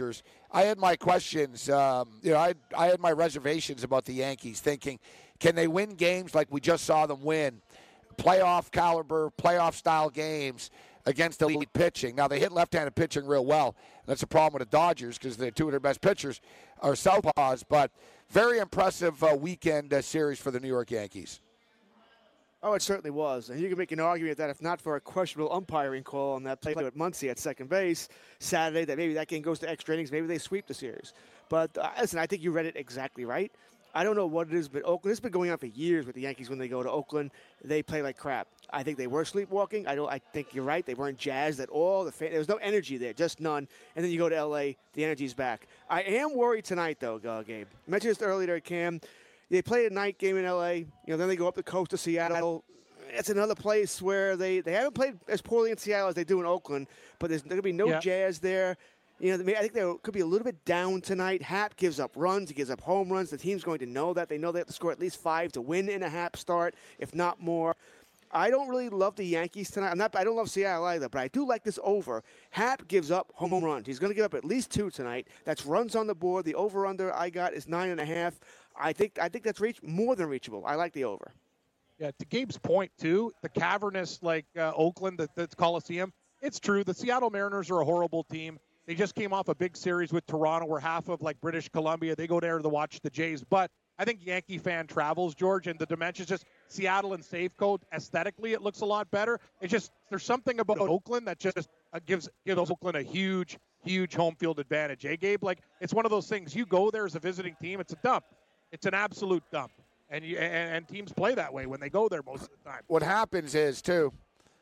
I had my questions. Um, you know, I I had my reservations about the Yankees, thinking, can they win games like we just saw them win, playoff caliber, playoff style games against elite pitching? Now they hit left-handed pitching real well. That's a problem with the Dodgers because the two of their best pitchers are southpaws. But very impressive uh, weekend uh, series for the New York Yankees. Oh, it certainly was. And you can make an argument that if not for a questionable umpiring call on that play at Muncy at second base Saturday, that maybe that game goes to extra innings. Maybe they sweep the series. But uh, listen, I think you read it exactly right. I don't know what it is, but Oakland, this has been going on for years with the Yankees. When they go to Oakland, they play like crap. I think they were sleepwalking. I don't. I think you're right. They weren't jazzed at all. The fan, there was no energy there, just none. And then you go to L A, the energy's back. I am worried tonight, though, uh, Gabe. I mentioned this earlier, Cam. They play a night game in L A. You know, then they go up the coast to Seattle. It's another place where they, they haven't played as poorly in Seattle as they do in Oakland, but there's going to be no yeah. jazz there. You know, I think they could be a little bit down tonight. Happ gives up runs. He gives up home runs. The team's going to know that. They know they have to score at least five to win in a Happ start, if not more. I don't really love the Yankees tonight. I'm not. I don't love Seattle either, but I do like this over. Happ gives up home runs. He's going to give up at least two tonight. That's runs on the board. The over/under I got is nine and a half. I think. I think that's reach more than reachable. I like the over. Yeah, to Gabe's point too, the cavernous like uh, Oakland, the, the Coliseum. It's true. The Seattle Mariners are a horrible team. They just came off a big series with Toronto, where half of like British Columbia they go there to watch the Jays. But I think Yankee fan travels, George, and the dimensions just Seattle and Safeco aesthetically it looks a lot better. It's just there's something about Oakland that just uh, gives gives Oakland a huge, huge home field advantage. Eh, Gabe? Like it's one of those things. You go there as a visiting team, it's a dump. It's an absolute dump, and you and, and teams play that way when they go there most of the time. What happens is too,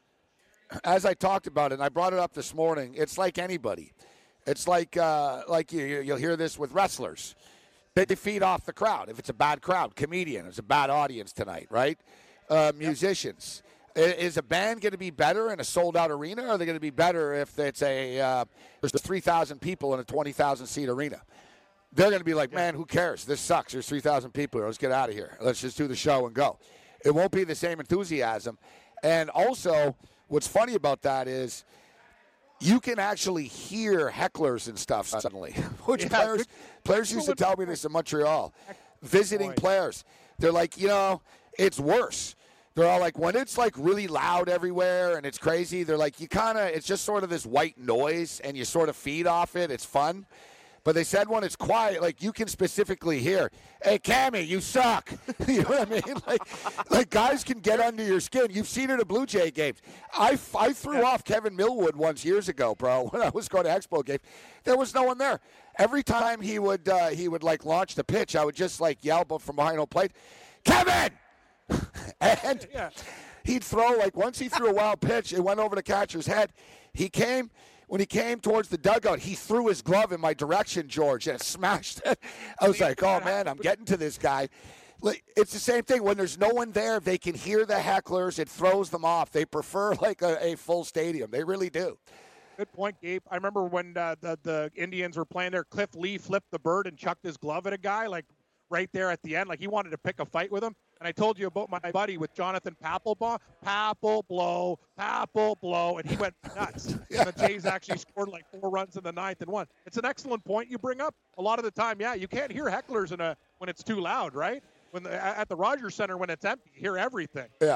as I talked about it, and I brought it up this morning. It's like anybody. It's like uh, like you, you'll hear this with wrestlers. They feed off the crowd. If it's a bad crowd, comedian, it's a bad audience tonight, right? Uh, musicians. Yep. Is a band going to be better in a sold-out arena, or are they going to be better if it's a uh, there's three thousand people in a twenty thousand seat arena? They're going to be like, man, who cares? This sucks. There's three thousand people here. Let's get out of here. Let's just do the show and go. It won't be the same enthusiasm. And also, what's funny about that is you can actually hear hecklers and stuff suddenly, which yeah, players players used to tell me this in Montreal. Visiting players, they're like, you know, it's worse. They're all like, when it's like really loud everywhere and it's crazy, they're like, you kind of, it's just sort of this white noise and you sort of feed off it. It's fun. But they said when it's quiet, like you can specifically hear, hey, Cammy, you suck. You know what I mean? Like, like guys can get under your skin. You've seen it at Blue Jay games. I, I threw off Kevin Millwood once years ago, bro, when I was going to Expo games. There was no one there. Every time he would, uh, he would like launch the pitch, I would just like yell from behind home plate, Kevin! And yeah. he'd throw, like once he threw a wild pitch, it went over the catcher's head. He came... When he came towards the dugout, he threw his glove in my direction, George, and it smashed it. I was like, oh, man, I'm getting to this guy. It's the same thing. When there's no one there, they can hear the hecklers. It throws them off. They prefer, like, a, a full stadium. They really do. Good point, Gabe. I remember when uh, the, the Indians were playing there, Cliff Lee flipped the bird and chucked his glove at a guy, like, right there at the end. Like, he wanted to pick a fight with him. And I told you about my buddy with Jonathan Papelbon. Papel blow, Papel blow, and he went nuts. yeah. And the Jays actually scored like four runs in the ninth and won. It's an excellent point you bring up. A lot of the time, yeah, you can't hear hecklers in a when it's too loud, right? When the, at the Rogers Center, when it's empty, you hear everything. Yeah.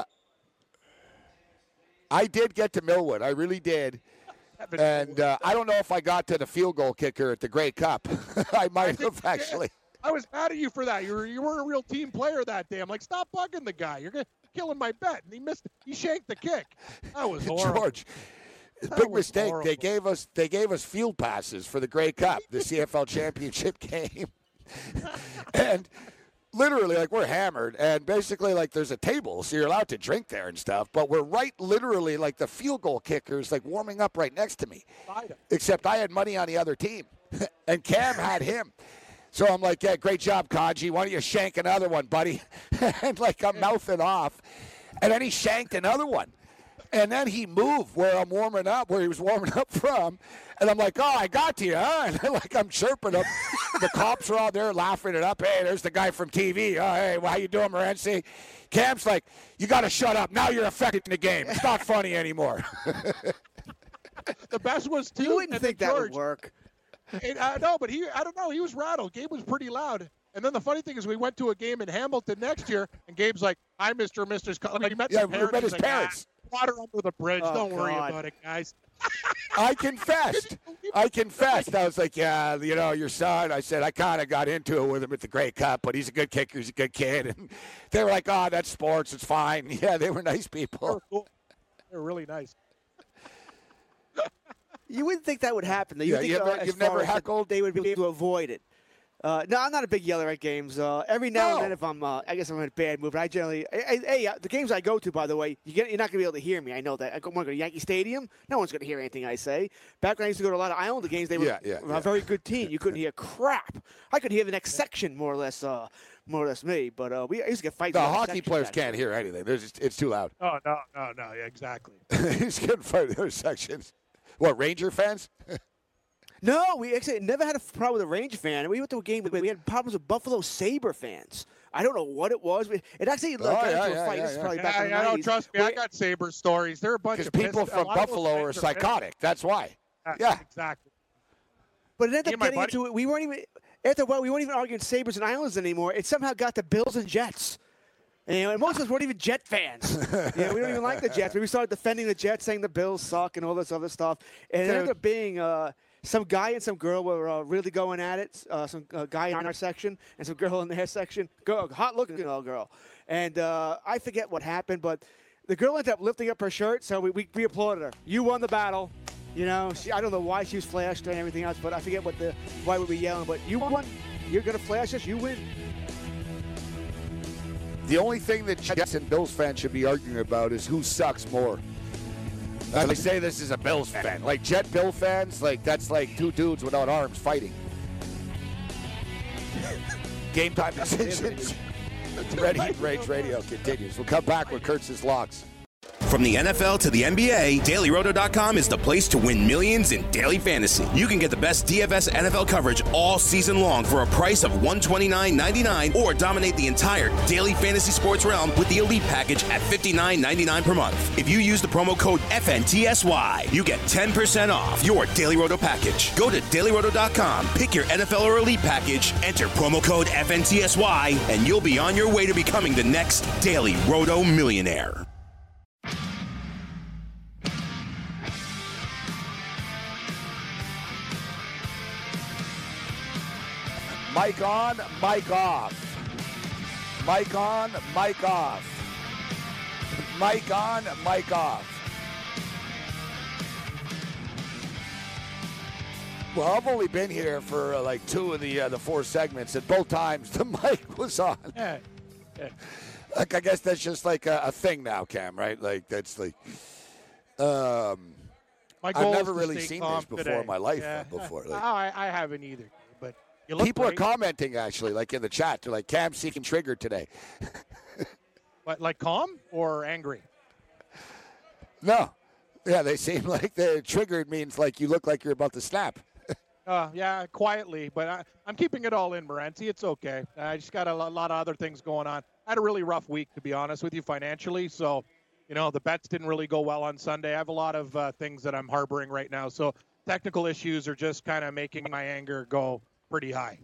I did get to Millwood. I really did. And uh, I don't know if I got to the field goal kicker at the Grey Cup. I might I have actually. I was mad at you for that. You were you weren't a real team player that day. I'm like, stop bugging the guy. You're gonna killing my bet. And he missed. He shanked the kick. That was horrible. George, that big mistake. Horrible. They gave us they gave us field passes for the Grey Cup, the C F L championship game, and literally like we're hammered, and basically like there's a table, so you're allowed to drink there and stuff. But we're right, literally like the field goal kickers like warming up right next to me. Except I had money on the other team, and Cam had him. So I'm like, yeah, great job, Kaji. Why don't you shank another one, buddy? And, like, I'm mouthing off. And then he shanked another one. And then he moved where I'm warming up, where he was warming up from. And I'm like, oh, I got to you, huh? And, like, I'm chirping him. The cops are all there laughing it up. Hey, there's the guy from T V. Oh, hey, well, how you doing, Morency? Cam's like, you got to shut up. Now you're affecting the game. It's not funny anymore. The best was, too. You wouldn't think that George, would work. And, uh, no, but he, I don't know. He was rattled. Gabe was pretty loud. And then the funny thing is, we went to a game in Hamilton next year, and Gabe's like, "Hi, Mister and Missus Like, he met yeah, some we parents. met his like, parents. Ah, water under the bridge. Oh, Don't worry God. about it, guys." I confessed. I confessed. I was like, yeah, you know, your son. I said, I kind of got into it with him at the Grey Cup, but he's a good kicker. He's a good kid. And they were like, oh, that's sports. It's fine. Yeah, they were nice They people. were cool. They were really nice. You wouldn't think that would happen. though. You Yeah, think, you've uh, never- as you've far never as that heckled? They would be able to avoid it. Uh, no, I'm not a big yeller at games. Uh, every now No. and then, if I'm, uh, I guess I'm in a bad mood. But I generally, hey, hey, uh, the games I go to, by the way, you get, you're not gonna be able to hear me. I know that. I go, when I go to Yankee Stadium, no one's gonna hear anything I say. Back when I used to go to a lot of Islander games, they were Yeah, yeah, a yeah. very good team. You couldn't hear crap. I could hear the next section more or less, uh, more or less me. But uh, we I used to get fights. The about hockey sections players back can't then. hear anything. There's just, it's too loud. Oh, no, no, no. Yeah, exactly. He's getting fight in those sections. What, Ranger fans? No, we actually never had a problem with a Ranger fan. We went to a game, but we had problems with Buffalo Sabre fans. I don't know what it was. It actually like, Oh, got yeah, into a yeah, fight. yeah, this is yeah. probably back Yeah, in the I don't nineties. trust me. I where- got Sabre stories. They're a bunch Because of people pissed- a from lot of those Buffalo are fans pissed. psychotic. That's why. Yeah. Exactly. But it ended Me up and my getting buddy- into it. We weren't even after a while. We weren't even arguing Sabres and Islanders anymore. It somehow got to Bills and Jets. And, you know, and most of us weren't even Jet fans. You know, we don't even like the Jets. But we started defending the Jets, saying the Bills suck and all this other stuff. And it ended Dude. up being uh, some guy and some girl were uh, really going at it. Uh, some uh, guy in our section and some girl in their section. Girl, hot-looking little girl. And uh, I forget what happened, but the girl ended up lifting up her shirt, so we, we, we applauded her. You won the battle. You know, she, I don't know why she was flashed and everything else, but I forget what the why we were yelling. But you won. You're going to flash us. You win. The only thing that Jets and Bills fans should be arguing about is who sucks more. Uh, they say this is a Bills fan. Like, Jet Bill fans, like, that's like two dudes without arms fighting. Game time decisions. Red Heat Rage Radio continues. We'll come back with Kurtz's locks. From the N F L to the N B A, Daily Roto dot com is the place to win millions in daily fantasy. You can get the best D F S N F L coverage all season long for a price of one hundred twenty-nine ninety-nine, or dominate the entire daily fantasy sports realm with the Elite package at fifty-nine ninety-nine per month. If you use the promo code F N T S Y, you get ten percent off your Daily Roto package. Go to Daily Roto dot com, pick your N F L or Elite package, enter promo code F N T S Y, and you'll be on your way to becoming the next Daily Roto millionaire. Mic on, mic off. Mic on, mic off. Mic on, mic off. Well, I've only been here for uh, like two of the uh, the four segments, and both times the mic was on. Yeah. Yeah. Like, I guess that's just like a, a thing now, Cam, right? Like, that's like, um, My I've goal is never to really stay seen calm this before today. in my life. Yeah. uh, Before, Oh, like, I, I haven't either. But you look people great. are commenting actually, like in the chat. They're like, "Cam's seeking triggered today." What, like calm or angry? No, yeah, they seem like they're triggered means like you look like you're about to snap. Uh, yeah, quietly, but I, I'm keeping it all in, Morency. It's okay. I just got a lo- lot of other things going on. I had a really rough week, to be honest with you, financially. So, you know, the bets didn't really go well on Sunday. I have a lot of uh, things that I'm harboring right now. So technical issues are just kind of making my anger go pretty high.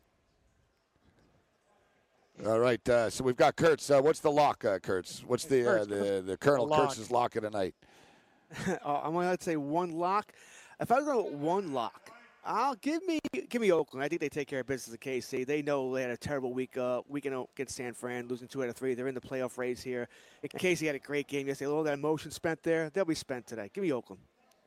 All right, uh, so we've got Kurtz. Uh, what's the lock, uh, Kurtz? What's the uh, Kurtz, the the Colonel the lock. Kurtz's lock of the night? uh, I'm going to say one lock. If I was going to one lock, I'll give me give me Oakland. I think they take care of business at K C. They know they had a terrible week uh, weekend against San Fran, losing two out of three. They're in the playoff race here. K C had a great game yesterday. All that emotion spent there, they'll be spent today. Give me Oakland.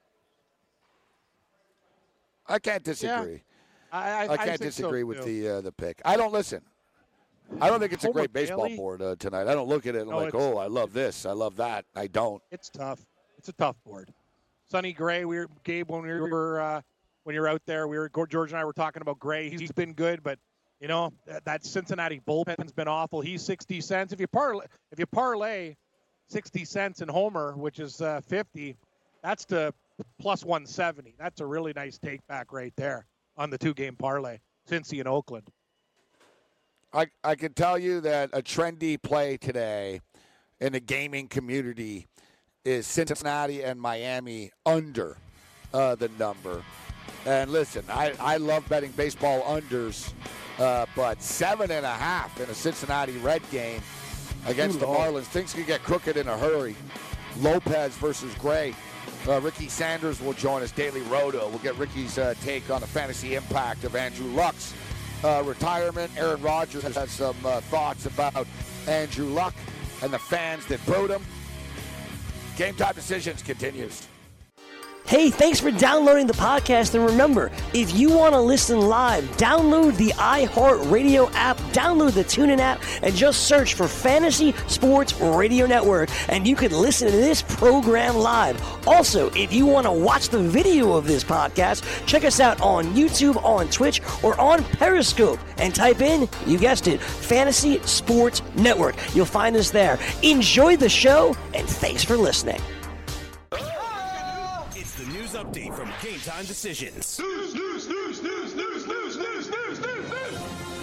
I can't disagree. I, I, I can't think disagree so, with too. the uh, the pick. I don't listen. I don't think it's a Homer great baseball Bailey? board uh, tonight. I don't look at it and No, like, it's- oh, I love this, I love that. I don't. It's tough. It's a tough board. Sonny Gray, we were Gabe when we were uh, when you're out there. We were George and I were talking about Gray. He's been good, but you know that, that Cincinnati bullpen's been awful. He's sixty cents. If you parlay, if you parlay sixty cents in Homer, which is uh, fifty, that's the plus one seventy. That's a really nice take back right there on the two game parlay. Cincy and Oakland. I I can tell you that a trendy play today in the gaming community is Cincinnati and Miami under uh, the number. And listen, I, I love betting baseball unders, uh, but seven and a half in a Cincinnati Red game against the Marlins. Things can get crooked in a hurry. Lopez versus Gray. Uh, Ricky Sanders will join us. Daily Roto. We'll get Ricky's uh, take on the fantasy impact of Andrew Luck's uh, retirement. Aaron Rodgers has some uh, thoughts about Andrew Luck and the fans that booed him. Game Time Decisions continues. Hey, thanks for downloading the podcast. And remember, if you want to listen live, download the iHeartRadio app, download the TuneIn app, and just search for Fantasy Sports Radio Network, and you can listen to this program live. Also, if you want to watch the video of this podcast, check us out on YouTube, on Twitch, or on Periscope, and type in, you guessed it, Fantasy Sports Network. You'll find us there. Enjoy the show, and thanks for listening. Update from Game Time Decisions. News, news, news, news, news, news, news, news, news, news.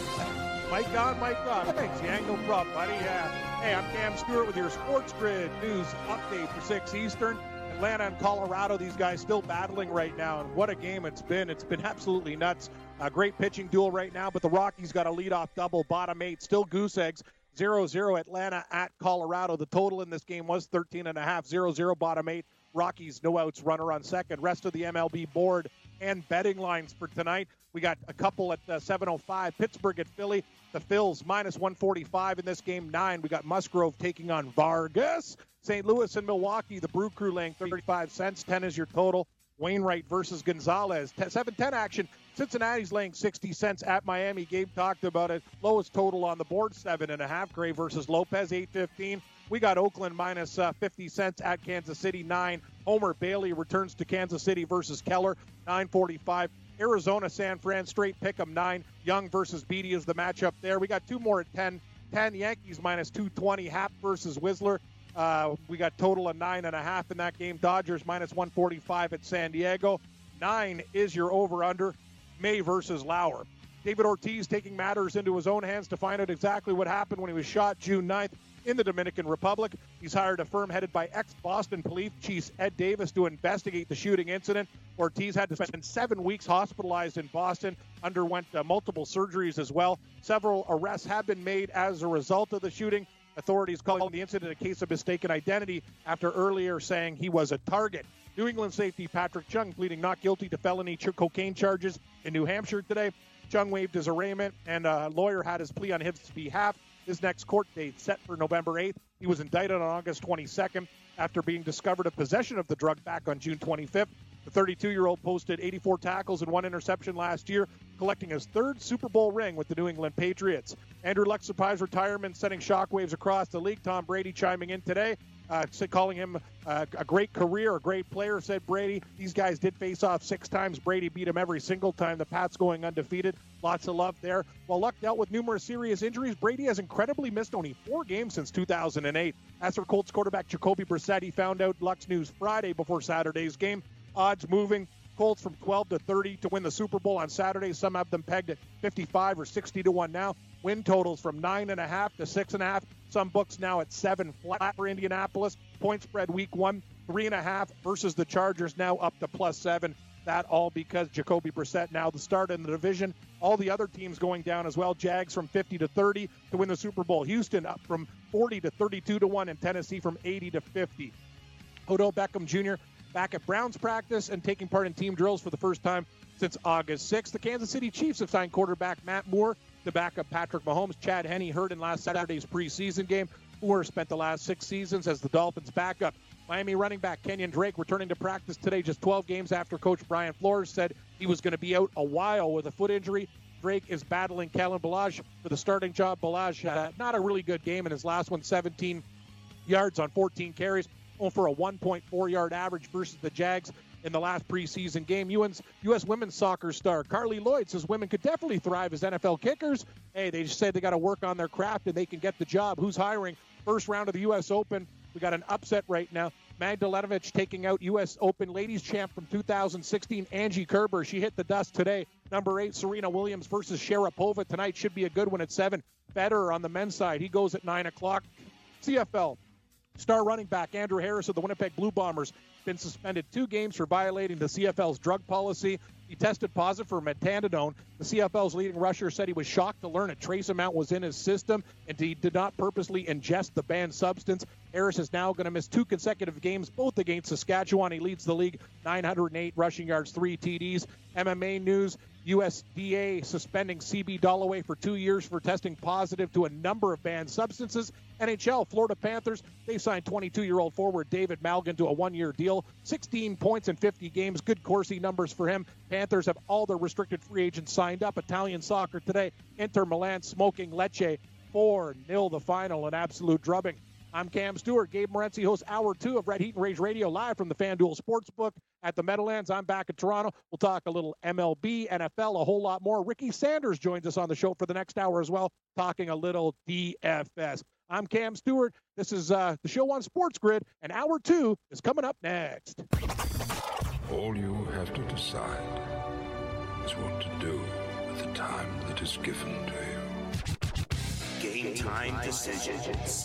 Mike on, Mike on. Thanks, Yang. No problem, buddy. Uh, hey, I'm Cam Stewart with your Sports Grid News Update for six Eastern. Atlanta and Colorado, these guys still battling right now, and what a game it's been. It's been absolutely nuts. A great pitching duel right now, but the Rockies got a leadoff double, bottom eight, still goose eggs. zero zero Atlanta at Colorado. The total in this game was thirteen and a half. zero zero bottom eight. Rockies, no outs, runner on second. Rest of the M L B board and betting lines for tonight. We got a couple at uh, seven oh five. Pittsburgh at Philly. The Phils minus one forty-five in this game. Nine. We got Musgrove taking on Vargas. Saint Louis and Milwaukee. The Brew Crew laying thirty-five cents. ten is your total. Wainwright versus Gonzalez. seven ten action. Cincinnati's laying sixty cents at Miami. Gabe talked about it. Lowest total on the board, seven and a half. Gray versus Lopez, eight fifteen. We got Oakland minus uh, fifty cents at Kansas City, nine. Homer Bailey returns to Kansas City versus Keller, nine forty-five. Arizona, San Fran, straight pick 'em, nine. Young versus Beatty is the matchup there. We got two more at ten. ten, Yankees minus two twenty. Happ versus Whistler. Uh, we got total of nine and a half in that game. Dodgers minus one forty-five at San Diego. Nine is your over-under. May versus Lauer. David Ortiz taking matters into his own hands to find out exactly what happened when he was shot June ninth in the Dominican Republic. He's hired a firm headed by ex-Boston Police Chief Ed Davis to investigate the shooting incident. Ortiz had to spend seven weeks hospitalized in Boston, underwent uh, multiple surgeries as well. Several arrests have been made as a result of the shooting. Authorities calling the incident a case of mistaken identity after earlier saying he was a target. New England safety Patrick Chung pleading not guilty to felony ch- cocaine charges in New Hampshire today. Chung waived his arraignment, and a lawyer had his plea on his behalf. His next court date set for November eighth. He was indicted on August twenty-second after being discovered of possession of the drug back on June twenty-fifth. The thirty-two-year-old posted eighty-four tackles and one interception last year, collecting his third Super Bowl ring with the New England Patriots. Andrew Luck's surprise retirement sending shockwaves across the league. Tom Brady chiming in today, uh, calling him uh, a great career, a great player, said Brady. These guys did face off six times. Brady beat him every single time. The Pats going undefeated. Lots of love there. While Luck dealt with numerous serious injuries, Brady has incredibly missed only four games since two thousand eight. As for Colts quarterback Jacoby Brissett, he found out Luck's news Friday before Saturday's game. Odds moving. Colts from twelve to thirty to win the Super Bowl on Saturday. Some have them pegged at fifty-five or sixty to one now. Win totals from nine and a half to six and a half. Some books now at seven flat for Indianapolis. Point spread week one, three and a half versus the Chargers now up to plus seven. That all because Jacoby Brissett now the start in the division. All the other teams going down as well. Jags from fifty to thirty to win the Super Bowl. Houston up from forty to thirty-two to one, and Tennessee from eighty to fifty. Odell Beckham Junior back at Browns practice and taking part in team drills for the first time since August sixth. The Kansas City Chiefs have signed quarterback Matt Moore to back up Patrick Mahomes. Chad Henne hurt in last Saturday's preseason game. Moore spent the last six seasons as the Dolphins' backup. Miami running back Kenyon Drake returning to practice today, just twelve games after Coach Brian Flores said he was going to be out a while with a foot injury. Drake is battling Kalen Ballage for the starting job. Ballage had uh, not a really good game in his last one, seventeen yards on fourteen carries, only for a one point four yard average versus the Jags in the last preseason game. U S women's soccer star Carly Lloyd says women could definitely thrive as N F L kickers. Hey, they just say they got to work on their craft and they can get the job. Who's hiring? First round of the U S Open. We got an upset right now. Magdalenovic taking out U S Open ladies champ from two thousand sixteen, Angie Kerber. She hit the dust today. Number eight, Serena Williams versus Sharapova. Tonight should be a good one at seven. Federer on the men's side. He goes at nine o'clock. C F L. Star running back Andrew Harris of the Winnipeg Blue Bombers been suspended two games for violating the C F L's drug policy. He tested positive for metandone. The C F L's leading rusher said he was shocked to learn a trace amount was in his system and he did not purposely ingest the banned substance. Harris is now going to miss two consecutive games, both against Saskatchewan. He leads the league, nine hundred eight rushing yards, three T Ds. M M A news, U S D A suspending C B Dollaway for two years for testing positive to a number of banned substances. N H L, Florida Panthers, they signed twenty-two-year-old forward David Malgin to a one-year deal. sixteen points in fifty games, good Corsi numbers for him. Panthers have all their restricted free agents signed up. Italian soccer today, Inter Milan smoking Lecce, four nil the final, an absolute drubbing. I'm Cam Stewart. Gabe Morency hosts Hour two of Red Heat and Rage Radio live from the FanDuel Sportsbook at the Meadowlands. I'm back in Toronto. We'll talk a little M L B, N F L, a whole lot more. Ricky Sanders joins us on the show for the next hour as well, talking a little D F S. I'm Cam Stewart. This is uh, the show on Sports Grid, and Hour two is coming up next. All you have to decide is what to do with the time that is given to you. Game time decisions.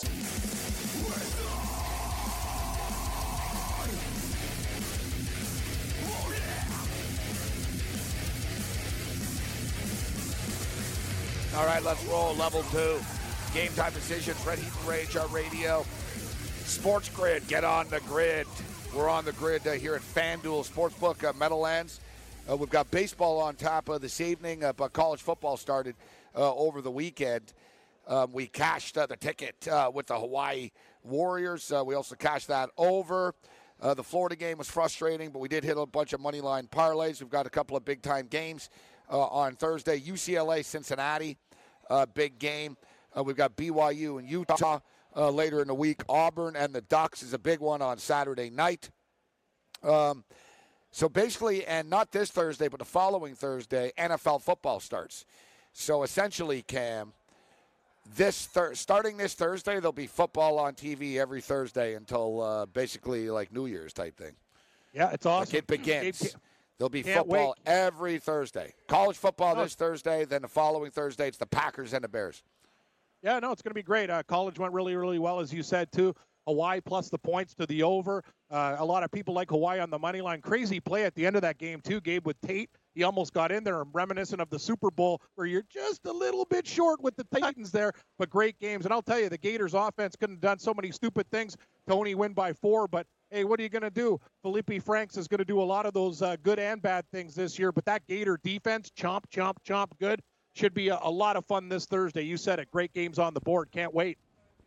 All right, let's roll. Level two. Game time decisions. Red Heat and Rage, our radio. Sports Grid. Get on the grid. We're on the grid uh, here at FanDuel Sportsbook, uh, Meadowlands. Uh, we've got baseball on top uh, this evening, uh, but college football started uh, over the weekend. Um, we cashed uh, the ticket uh, with the Hawaii Warriors. Uh, we also cashed that over. Uh, the Florida game was frustrating, but we did hit a bunch of money line parlays. We've got a couple of big-time games uh, on Thursday. U C L A, Cincinnati, uh, big game. Uh, we've got B Y U and Utah uh, later in the week. Auburn and the Ducks is a big one on Saturday night. Um, so basically, and not this Thursday, but the following Thursday, N F L football starts. So essentially, Cam, this thir- starting this Thursday, there'll be football on T V every Thursday until uh, basically like New Year's type thing. Yeah, it's awesome. Like it begins. There'll be Can't football wait. every Thursday. College football Oh. this Thursday, then the following Thursday, it's the Packers and the Bears. Yeah, no, it's going to be great. Uh, college went really, really well, as you said, too. Hawaii plus the points to the over. Uh, a lot of people like Hawaii on the money line. Crazy play at the end of that game, too, Gabe, with Tate. He almost got in there, reminiscent of the Super Bowl, where you're just a little bit short with the Titans there, but great games. And I'll tell you, the Gators offense couldn't have done so many stupid things. Tony win by four, but hey, what are you going to do? Felipe Franks is going to do a lot of those uh, good and bad things this year, but that Gator defense, chomp, chomp, chomp, good. Should be a, a lot of fun this Thursday. You said it. Great games on the board. Can't wait.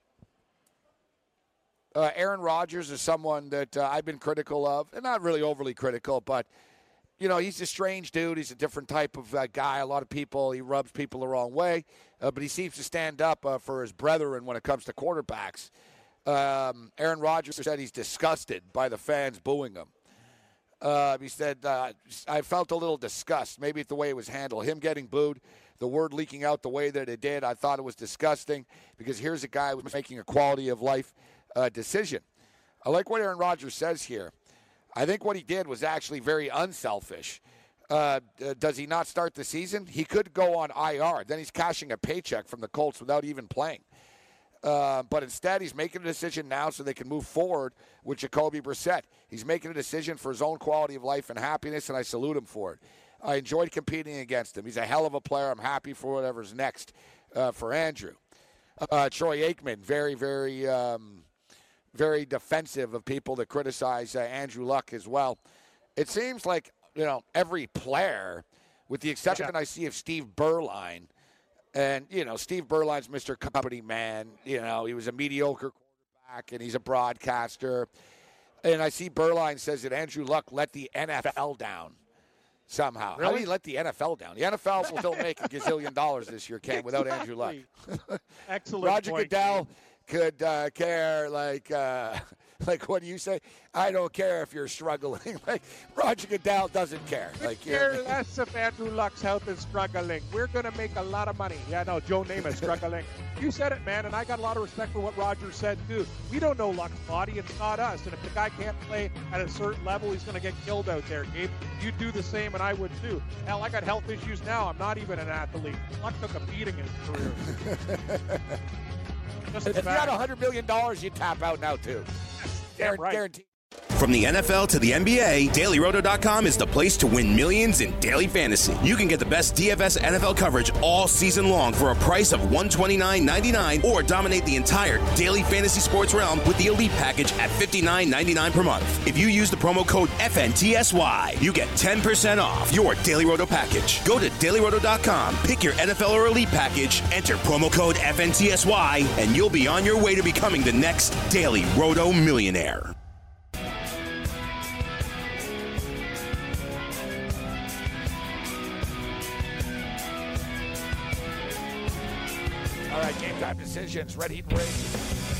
Uh, Aaron Rodgers is someone that uh, I've been critical of, and not really overly critical, but, you know, he's a strange dude. He's a different type of uh, guy. A lot of people, he rubs people the wrong way, uh, but he seems to stand up uh, for his brethren when it comes to quarterbacks. Um, Aaron Rodgers said he's disgusted by the fans booing him. Uh, he said, uh, I felt a little disgust, maybe at the way it was handled. Him getting booed, the word leaking out the way that it did, I thought it was disgusting because here's a guy who's making a quality of life uh, decision. I like what Aaron Rodgers says here. I think what he did was actually very unselfish. Uh, does he not start the season? He could go on I R. Then he's cashing a paycheck from the Colts without even playing. Uh, but instead, he's making a decision now so they can move forward with Jacoby Brissett. He's making a decision for his own quality of life and happiness, and I salute him for it. I enjoyed competing against him. He's a hell of a player. I'm happy for whatever's next uh, for Andrew. Uh, Troy Aikman, very, very, um, very defensive of people that criticize uh, Andrew Luck as well. It seems like, you know, every player, with the exception I see of Steve Berline, and, you know, Steve Berline's Mister Company Man. You know, he was a mediocre quarterback, and he's a broadcaster. And I see Berline says that Andrew Luck let the N F L down somehow. Really? How did he let the N F L down? The N F L will still make a gazillion dollars this year, Ken, without Andrew Luck. Excellent Roger point, Goodell Gabe. could uh, care, like, uh, like, what do you say? I don't care if you're struggling. Like, Roger Goodell doesn't care. Like, Care you're, less if Andrew Luck's health is struggling. We're going to make a lot of money. Yeah, no, Joe Namath struggling. You said it, man, and I got a lot of respect for what Roger said, too. We don't know Luck's body. It's not us. And if the guy can't play at a certain level, he's going to get killed out there, Gabe. You'd do the same, and I would, too. Hell, I got health issues now. I'm not even an athlete. Luck took a beating in his career. Just if you had one hundred million dollars, you'd tap out now, too. Damn right. Guaranteed. From the N F L to the N B A, Daily Roto dot com is the place to win millions in daily fantasy. You can get the best D F S N F L coverage all season long for a price of one hundred twenty-nine ninety-nine, or dominate the entire daily fantasy sports realm with the Elite package at fifty-nine ninety-nine per month. If you use the promo code F N T S Y, you get ten percent off your Daily Roto package. Go to Daily Roto dot com, pick your N F L or Elite package, enter promo code F N T S Y, and you'll be on your way to becoming the next Daily Roto millionaire. All right, game time decisions. Red Heat Race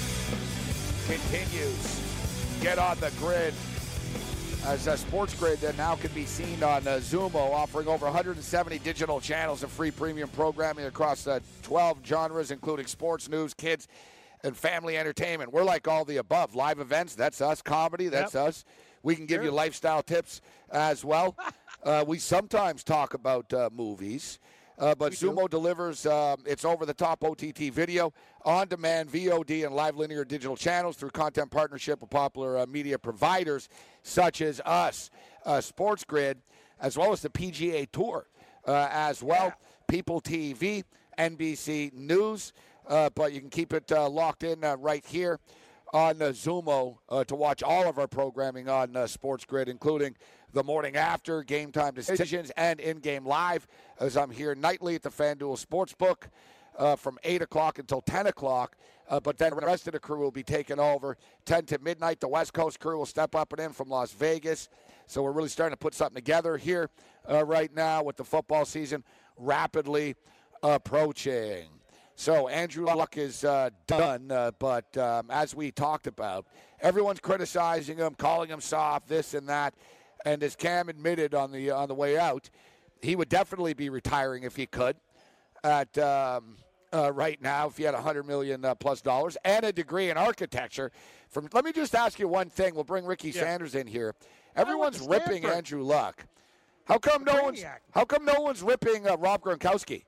continues. Get on the grid. As a Sports Grid that now can be seen on uh, Zumo, offering over one hundred seventy digital channels of free premium programming across uh, twelve genres, including sports, news, kids, and family entertainment. We're like all the above. Live events, that's us. Comedy, that's yep. us. We can give sure. you lifestyle tips as well. uh, we sometimes talk about uh, movies. Uh, but we Zumo do. delivers um, its over-the-top O T T video, on-demand V O D, and live linear digital channels through content partnership with popular uh, media providers such as us, uh, Sports Grid, as well as the P G A Tour uh, as well, yeah. People T V, N B C News. Uh, but you can keep it uh, locked in uh, right here on uh, Zumo uh, to watch all of our programming on uh, Sports Grid, including the morning after, game time decisions, and in-game live, as I'm here nightly at the FanDuel Sportsbook uh, from eight o'clock until ten o'clock. Uh, but then the rest of the crew will be taking over. ten to midnight, the West Coast crew will step up and in from Las Vegas. So we're really starting to put something together here uh, right now with the football season rapidly approaching. So Andrew Luck is uh, done, uh, but um, as we talked about, everyone's criticizing him, calling him soft, this and that. And as Cam admitted on the on the way out, he would definitely be retiring if he could. At um, uh, right now, if he had one hundred million dollars uh, plus dollars and a degree in architecture. From let me just ask you one thing. We'll bring Ricky yeah. Sanders in here. Everyone's ripping Andrew Luck. How come no one's How come no one's ripping uh, Rob Gronkowski?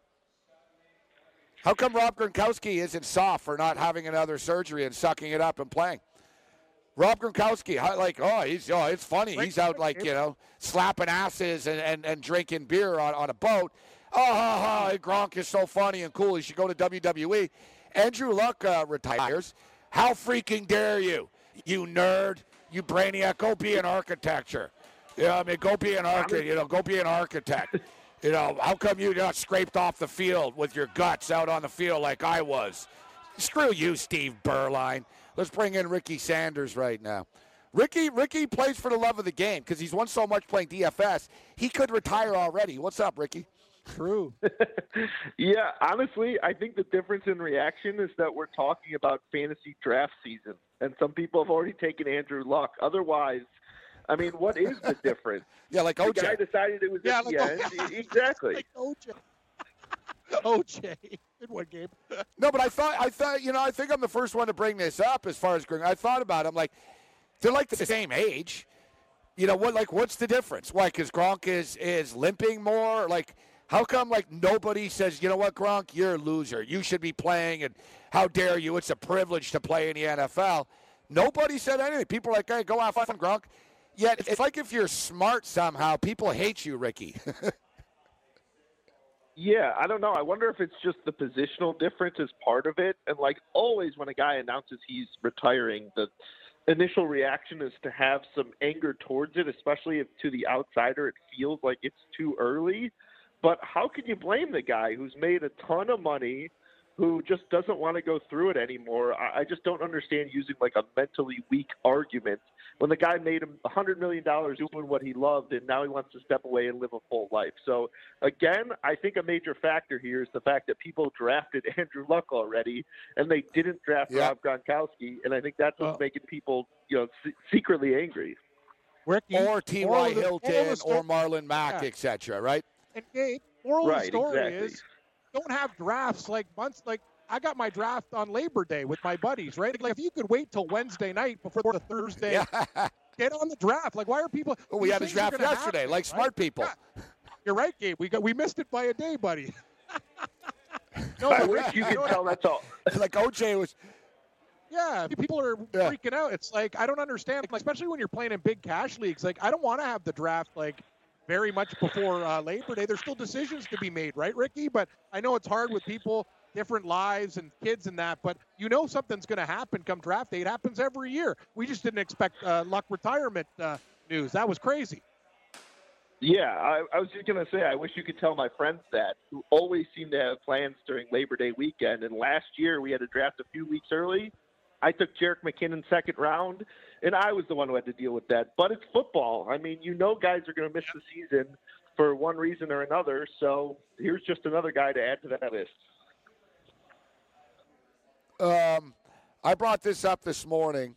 How come Rob Gronkowski isn't soft for not having another surgery and sucking it up and playing? Rob Gronkowski, like, oh, he's oh, it's funny. He's out, like, you know, slapping asses and, and, and drinking beer on, on a boat. Oh, ha, ha, Gronk is so funny and cool. He should go to W W E. Andrew Luck uh, retires. How freaking dare you, you nerd, you brainiac. Go be an architecture. You know, I mean, go be an architect. You know, go be an architect. You know, how come you got scraped off the field with your guts out on the field like I was? Screw you, Steve Berline. Let's bring in Ricky Sanders right now. Ricky Ricky plays for the love of the game because he's won so much playing D F S. He could retire already. What's up, Ricky? True. Yeah, honestly, I think the difference in reaction is that we're talking about fantasy draft season, and some people have already taken Andrew Luck. Otherwise, I mean, what is the difference? Yeah, like O J. The guy decided it was yeah, at like, the end. Exactly. Like O J. O J. Good one, Gabe. No, but I thought, I thought, you know, I think I'm the first one to bring this up as far as Gronk. I thought about it. I'm like, they're like the same age. You know, what? Like, what's the difference? Why? Because Gronk is, is limping more? Like, how come, like, nobody says, you know what, Gronk, you're a loser. You should be playing, and how dare you? It's a privilege to play in the N F L. Nobody said anything. People are like, hey, go have fun, Gronk. Yet, it's like if you're smart somehow, people hate you, Ricky. Yeah, I don't know. I wonder if it's just the positional difference as part of it. And, like, always when a guy announces he's retiring, the initial reaction is to have some anger towards it, especially if to the outsider it feels like it's too early. But how can you blame the guy who's made a ton of money, who just doesn't want to go through it anymore? I, I just don't understand using, like, a mentally weak argument when the guy made him one hundred million dollars doing what he loved, and now he wants to step away and live a full life. So, again, I think a major factor here is the fact that people drafted Andrew Luck already, and they didn't draft yeah. Rob Gronkowski, and I think that's what's well, making people, you know, se- secretly angry. Ricky, or T Y. Hilton or Marlon Mack, yeah. et cetera, right? And Gabe, moral right, of the story exactly. is don't have drafts like months like I got my draft on Labor Day with my buddies, right? Like if you could wait till Wednesday night before the Thursday, yeah. get on the draft. Like why are people? Well, we had a draft yesterday, happen, like right? smart people. Yeah. You're right, Gabe. We got we missed it by a day, buddy. No, I wish you could tell that's all. Like O J was. Yeah, people are Yeah. freaking out. It's like, I don't understand, like, especially when you're playing in big cash leagues. Like, I don't want to have the draft, like, very much before uh, Labor Day. There's still decisions to be made, right, Ricky? But I know it's hard with people, different lives and kids and that, but you know something's going to happen come draft day. It happens every year. We just didn't expect uh, Luck retirement uh, news. That was crazy. Yeah, I, I was just going to say, I wish you could tell my friends that, who always seem to have plans during Labor Day weekend. And last year, we had to draft a few weeks early. I took Jerick McKinnon second round, and I was the one who had to deal with that. But it's football. I mean, you know guys are going to miss the season for one reason or another. So here's just another guy to add to that list. Um, I brought this up this morning.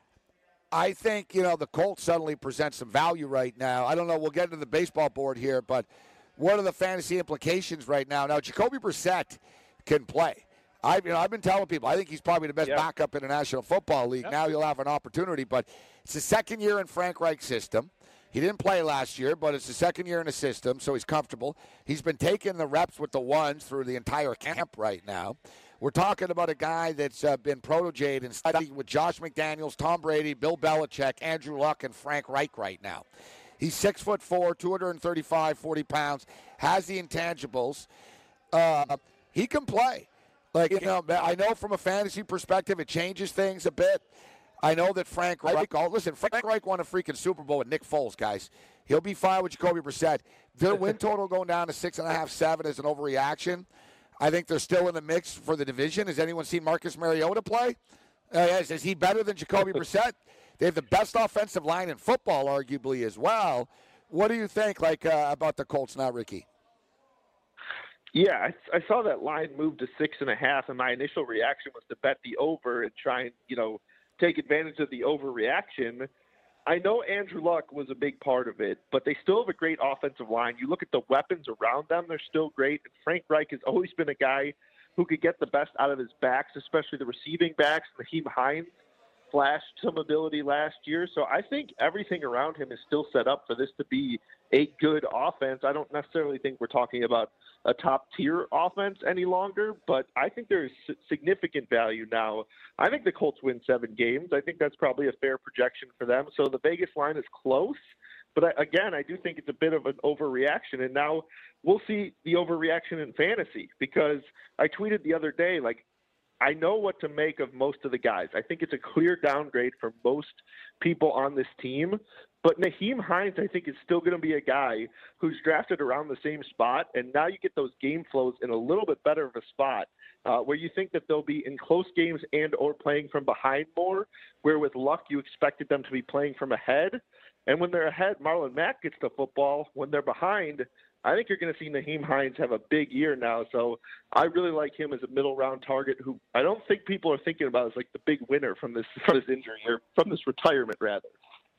I think, you know, the Colts suddenly present some value right now. I don't know. We'll get into the baseball board here, but what are the fantasy implications right now? Now, Jacoby Brissett can play. I've, you know, I've been telling people I think he's probably the best Yep. backup in the National Football League. Yep. Now he'll have an opportunity, but it's the second year in Frank Reich's system. He didn't play last year, but it's the second year in the system, so he's comfortable. He's been taking the reps with the ones through the entire camp right now. We're talking about a guy that's uh, been protéged and studied with Josh McDaniels, Tom Brady, Bill Belichick, Andrew Luck, and Frank Reich right now. He's six foot four, two thirty-five, forty pounds, has the intangibles. Uh, he can play. Like, you know, I know from a fantasy perspective, it changes things a bit. I know that Frank Reich, oh, listen, Frank Reich won a freaking Super Bowl with Nick Foles, guys. He'll be fine with Jacoby Brissett. Their win total going down to six and a half, seven is an overreaction. I think they're still in the mix for the division. Has anyone seen Marcus Mariota play? Uh, is, is he better than Jacoby Brissett? They have the best offensive line in football, arguably, as well. What do you think, like, uh, about the Colts now, Ricky? Yeah, I, I saw that line move to six and a half, and my initial reaction was to bet the over and try and, you know, take advantage of the overreaction. I know Andrew Luck was a big part of it, but they still have a great offensive line. You look at the weapons around them, they're still great. And Frank Reich has always been a guy who could get the best out of his backs, especially the receiving backs. Naheem Hines flashed some ability last year. So I think everything around him is still set up for this to be a good offense. I don't necessarily think we're talking about a top-tier offense any longer, but I think there's significant value now. I think the Colts win seven games. I think that's probably a fair projection for them. So the Vegas line is close, but I, again, I do think it's a bit of an overreaction, and now we'll see the overreaction in fantasy, because I tweeted the other day, like, I know what to make of most of the guys. I think it's a clear downgrade for most people on this team. But Naheem Hines, I think, is still going to be a guy who's drafted around the same spot. And now you get those game flows in a little bit better of a spot uh, where you think that they'll be in close games and or playing from behind more, where with Luck you expected them to be playing from ahead. And when they're ahead, Marlon Mack gets the football. When they're behind, I think you're going to see Naheem Hines have a big year now. So I really like him as a middle round target who I don't think people are thinking about as like the big winner from this, from this injury or from this retirement rather.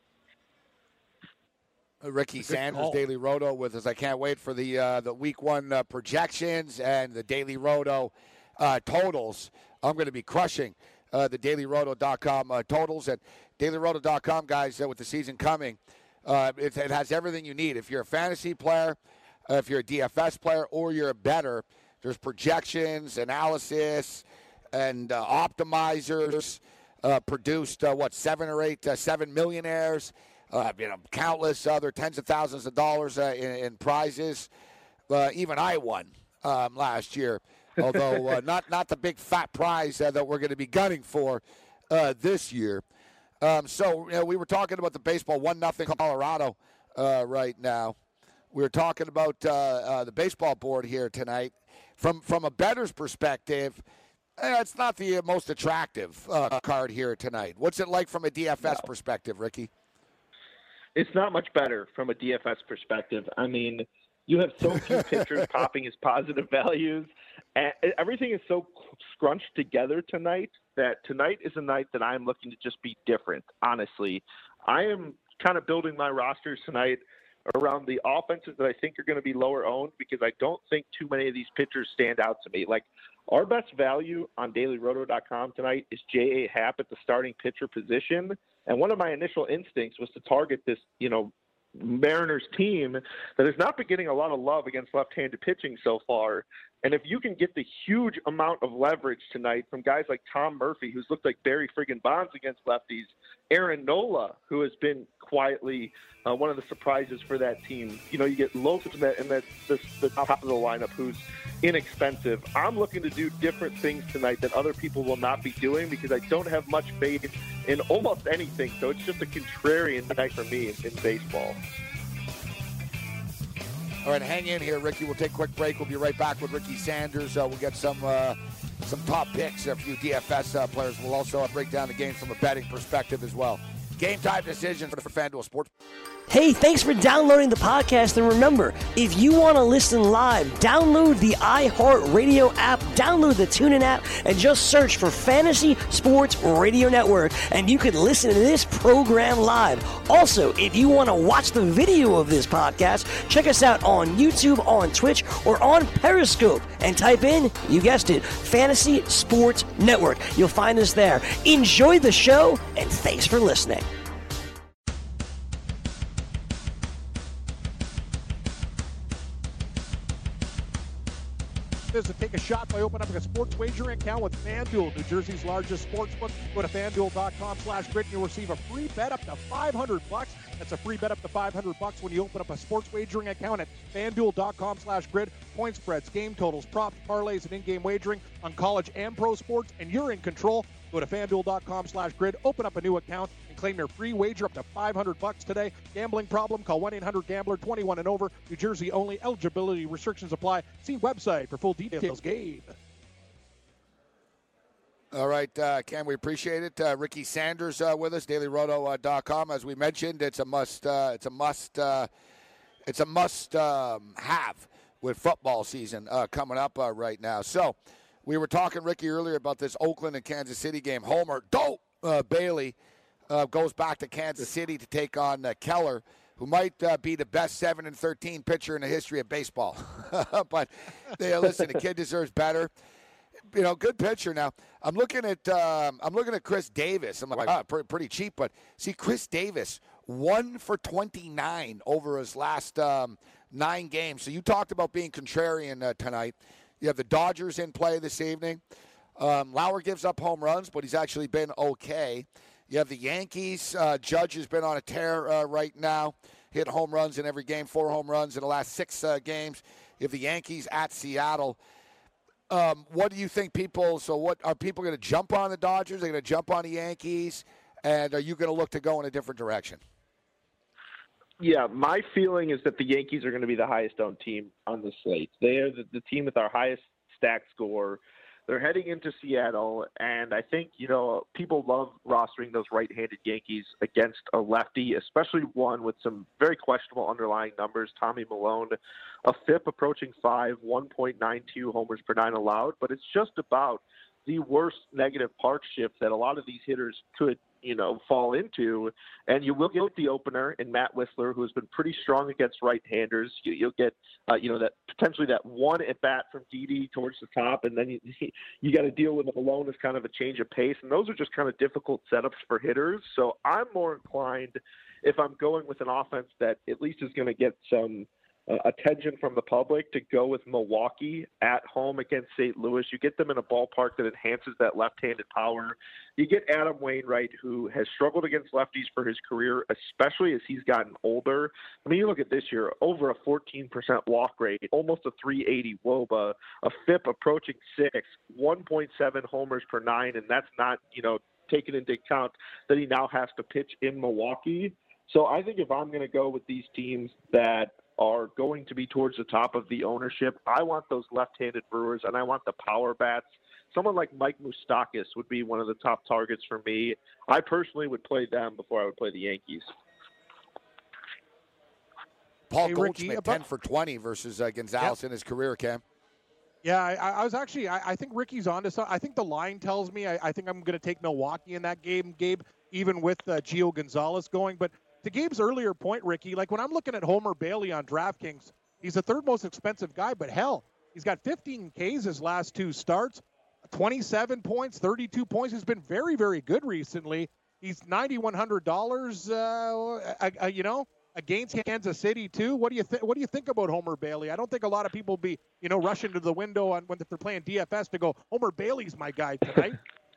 Ricky Sanders, Daily Roto, with us. I can't wait for the uh, the week one uh, projections and the Daily Roto uh, totals. I'm going to be crushing uh, the daily roto dot com uh, totals at daily roto dot com, guys, uh, with the season coming. Uh, it, it has everything you need. If you're a fantasy player, uh, if you're a D F S player, or you're a bettor, there's projections, analysis, and uh, optimizers. Uh, produced, uh, what, seven or eight, uh, seven millionaires. Uh, you know, countless other tens of thousands of dollars uh, in, in prizes. Uh, even I won um, last year, although uh, not not the big fat prize uh, that we're going to be gunning for uh, this year. Um, so you know, we were talking about the baseball one nothing Colorado uh, right now. We were talking about uh, uh, the baseball board here tonight. From from a bettor's perspective, eh, it's not the most attractive uh, card here tonight. What's it like from a D F S no. perspective, Ricky? It's not much better from a D F S perspective. I mean, you have so few pitchers popping as positive values. And everything is so scrunched together tonight that tonight is a night that I'm looking to just be different, honestly. I am kind of building my rosters tonight around the offenses that I think are going to be lower owned because I don't think too many of these pitchers stand out to me. Like, our best value on daily roto dot com tonight is J A. Happ at the starting pitcher position. And one of my initial instincts was to target this, you know, Mariners team that has not been getting a lot of love against left-handed pitching so far. And if you can get the huge amount of leverage tonight from guys like Tom Murphy, who's looked like Barry friggin' Bonds against lefties, Aaron Nola, who has been quietly uh, one of the surprises for that team. You know, you get Lopez in that, in that the, the top of the lineup, who's inexpensive. I'm looking to do different things tonight that other people will not be doing because I don't have much faith in almost anything. So it's just a contrarian night for me in, in baseball. All right, hang in here, Ricky. We'll take a quick break. We'll be right back with Ricky Sanders. Uh, we'll get some uh, some top picks, a few D F S uh, players. We'll also uh, break down the game from a betting perspective as well. Game time decision for, for FanDuel Sports. Hey, thanks for downloading the podcast. And remember, if you want to listen live, download the iHeartRadio app, download the TuneIn app, and just search for Fantasy Sports Radio Network, and you can listen to this program live. Also, if you want to watch the video of this podcast, check us out on YouTube, on Twitch, or on Periscope, and type in, you guessed it, Fantasy Sports Network. You'll find us there. Enjoy the show, and thanks for listening. Is to take a shot by opening up a sports wagering account with FanDuel, New Jersey's largest sportsbook. Go to FanDuel.com slash grid and you'll receive a free bet up to five hundred bucks. That's a free bet up to five hundred bucks when you open up a sports wagering account at FanDuel.com slash grid. Point spreads, game totals, props, parlays, and in-game wagering on college and pro sports, and you're in control. Go to FanDuel.com slash grid, open up a new account, and claim your free wager up to five hundred bucks today. Gambling problem? Call one eight hundred gambler, twenty-one and over. New Jersey only. Eligibility restrictions apply. See website for full details. Gabe. All right, uh, Cam, we appreciate it. Uh, Ricky Sanders uh, with us, daily roto dot com. As we mentioned, it's a must. Uh, it's a must. Uh, it's a must um, have with football season uh, coming up uh, right now. So. We were talking, Ricky, earlier about this Oakland and Kansas City game. Homer Dope uh, Bailey uh, goes back to Kansas City to take on uh, Keller, who might uh, be the best seven and thirteen pitcher in the history of baseball. But they, listen, the kid deserves better. You know, good pitcher. Now I'm looking at um, I'm looking at Chris Davis. I'm like, ah, pretty, pretty cheap, but see, Chris Davis one for twenty-nine over his last um, nine games. So you talked about being contrarian uh, tonight. You have the Dodgers in play this evening. Um, Lauer gives up home runs, but he's actually been okay. You have the Yankees. Uh, Judge has been on a tear uh, right now. Hit home runs in every game, four home runs in the last six uh, games. You have the Yankees at Seattle. Um, what do you think people – so what are people going to jump on the Dodgers? Are they going to jump on the Yankees? And are you going to look to go in a different direction? Yeah, my feeling is that the Yankees are going to be the highest-owned team on the slate. They are the, the team with our highest stack score. They're heading into Seattle, and I think, you know, people love rostering those right-handed Yankees against a lefty, especially one with some very questionable underlying numbers. Tommy Milone, a F I P approaching five, one point nine two homers per nine allowed, but it's just about the worst negative park shift that a lot of these hitters could, you know, fall into. And you will get the opener in Matt Whistler, who has been pretty strong against right-handers. You, you'll get, uh, you know, that potentially that one at bat from Didi towards the top, and then you you got to deal with Malone as kind of a change of pace. And those are just kind of difficult setups for hitters. So I'm more inclined, if I'm going with an offense that at least is going to get some Uh, attention from the public, to go with Milwaukee at home against Saint Louis. You get them in a ballpark that enhances that left-handed power. You get Adam Wainwright, who has struggled against lefties for his career, especially as he's gotten older. I mean, you look at this year, over a fourteen percent walk rate, almost a three eighty W O B A, a F I P approaching six, one point seven homers per nine, and that's not, you know, taking into account that he now has to pitch in Milwaukee. So I think if I'm going to go with these teams that are going to be towards the top of the ownership, I want those left-handed Brewers, and I want the power bats. Someone like Mike Moustakas would be one of the top targets for me. I personally would play them before I would play the Yankees. Paul hey, Goldschmidt, Ricky, about- ten for twenty versus uh, Gonzalez yep. in his career, Cam. Yeah, I, I was actually, I, I think Ricky's on to something. I think the line tells me, I, I think I'm going to take Milwaukee in that game, Gabe, even with uh, Gio Gonzalez going. But to Gabe's earlier point, Ricky, like when I'm looking at Homer Bailey on DraftKings, he's the third most expensive guy, but hell, he's got fifteen Ks his last two starts, twenty-seven points, thirty-two points. He's been very, very good recently. He's nine thousand one hundred dollars, uh, uh, you know, against Kansas City too. What do you think? What do you think about Homer Bailey? I don't think a lot of people be, you know, rushing to the window on when they're playing D F S to go, Homer Bailey's my guy tonight.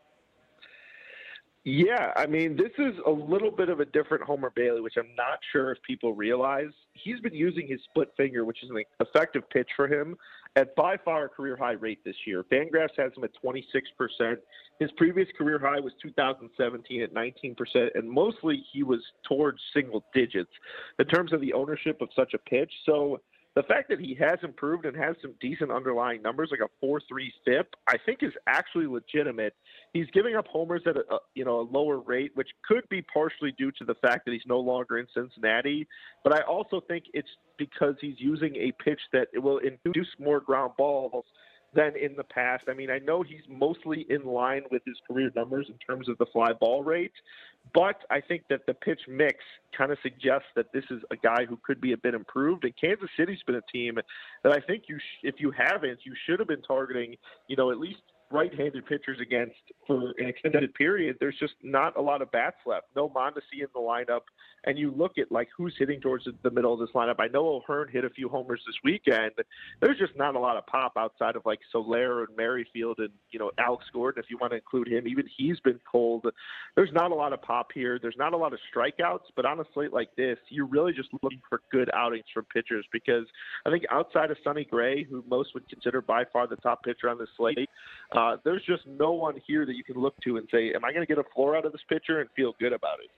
Yeah, I mean, this is a little bit of a different Homer Bailey, which I'm not sure if people realize. He's been using his split finger, which is an effective pitch for him, at by far a career high rate this year. Fangraphs has him at twenty-six percent. His previous career high was two thousand seventeen at nineteen percent, and mostly he was towards single digits in terms of the ownership of such a pitch. So the fact that he has improved and has some decent underlying numbers, like a four point three F I P, I think is actually legitimate. He's giving up homers at a, a you know a lower rate, which could be partially due to the fact that he's no longer in Cincinnati. But I also think it's because he's using a pitch that it will induce more ground balls than in the past. I mean, I know he's mostly in line with his career numbers in terms of the fly ball rate, but I think that the pitch mix kind of suggests that this is a guy who could be a bit improved. And Kansas City's been a team that I think you, sh- if you haven't, you should have been targeting, you know, at least right-handed pitchers against for an extended period. There's just not a lot of bats left. No Mondesi in the lineup. And you look at, like, who's hitting towards the middle of this lineup. I know O'Hearn hit a few homers this weekend. There's just not a lot of pop outside of, like, Soler and Merrifield and, you know, Alex Gordon, if you want to include him. Even he's been cold. There's not a lot of pop here. There's not a lot of strikeouts. But on a slate like this, you're really just looking for good outings from pitchers because I think outside of Sonny Gray, who most would consider by far the top pitcher on this slate, uh, there's just no one here that you can look to and say, am I going to get a floor out of this pitcher and feel good about it?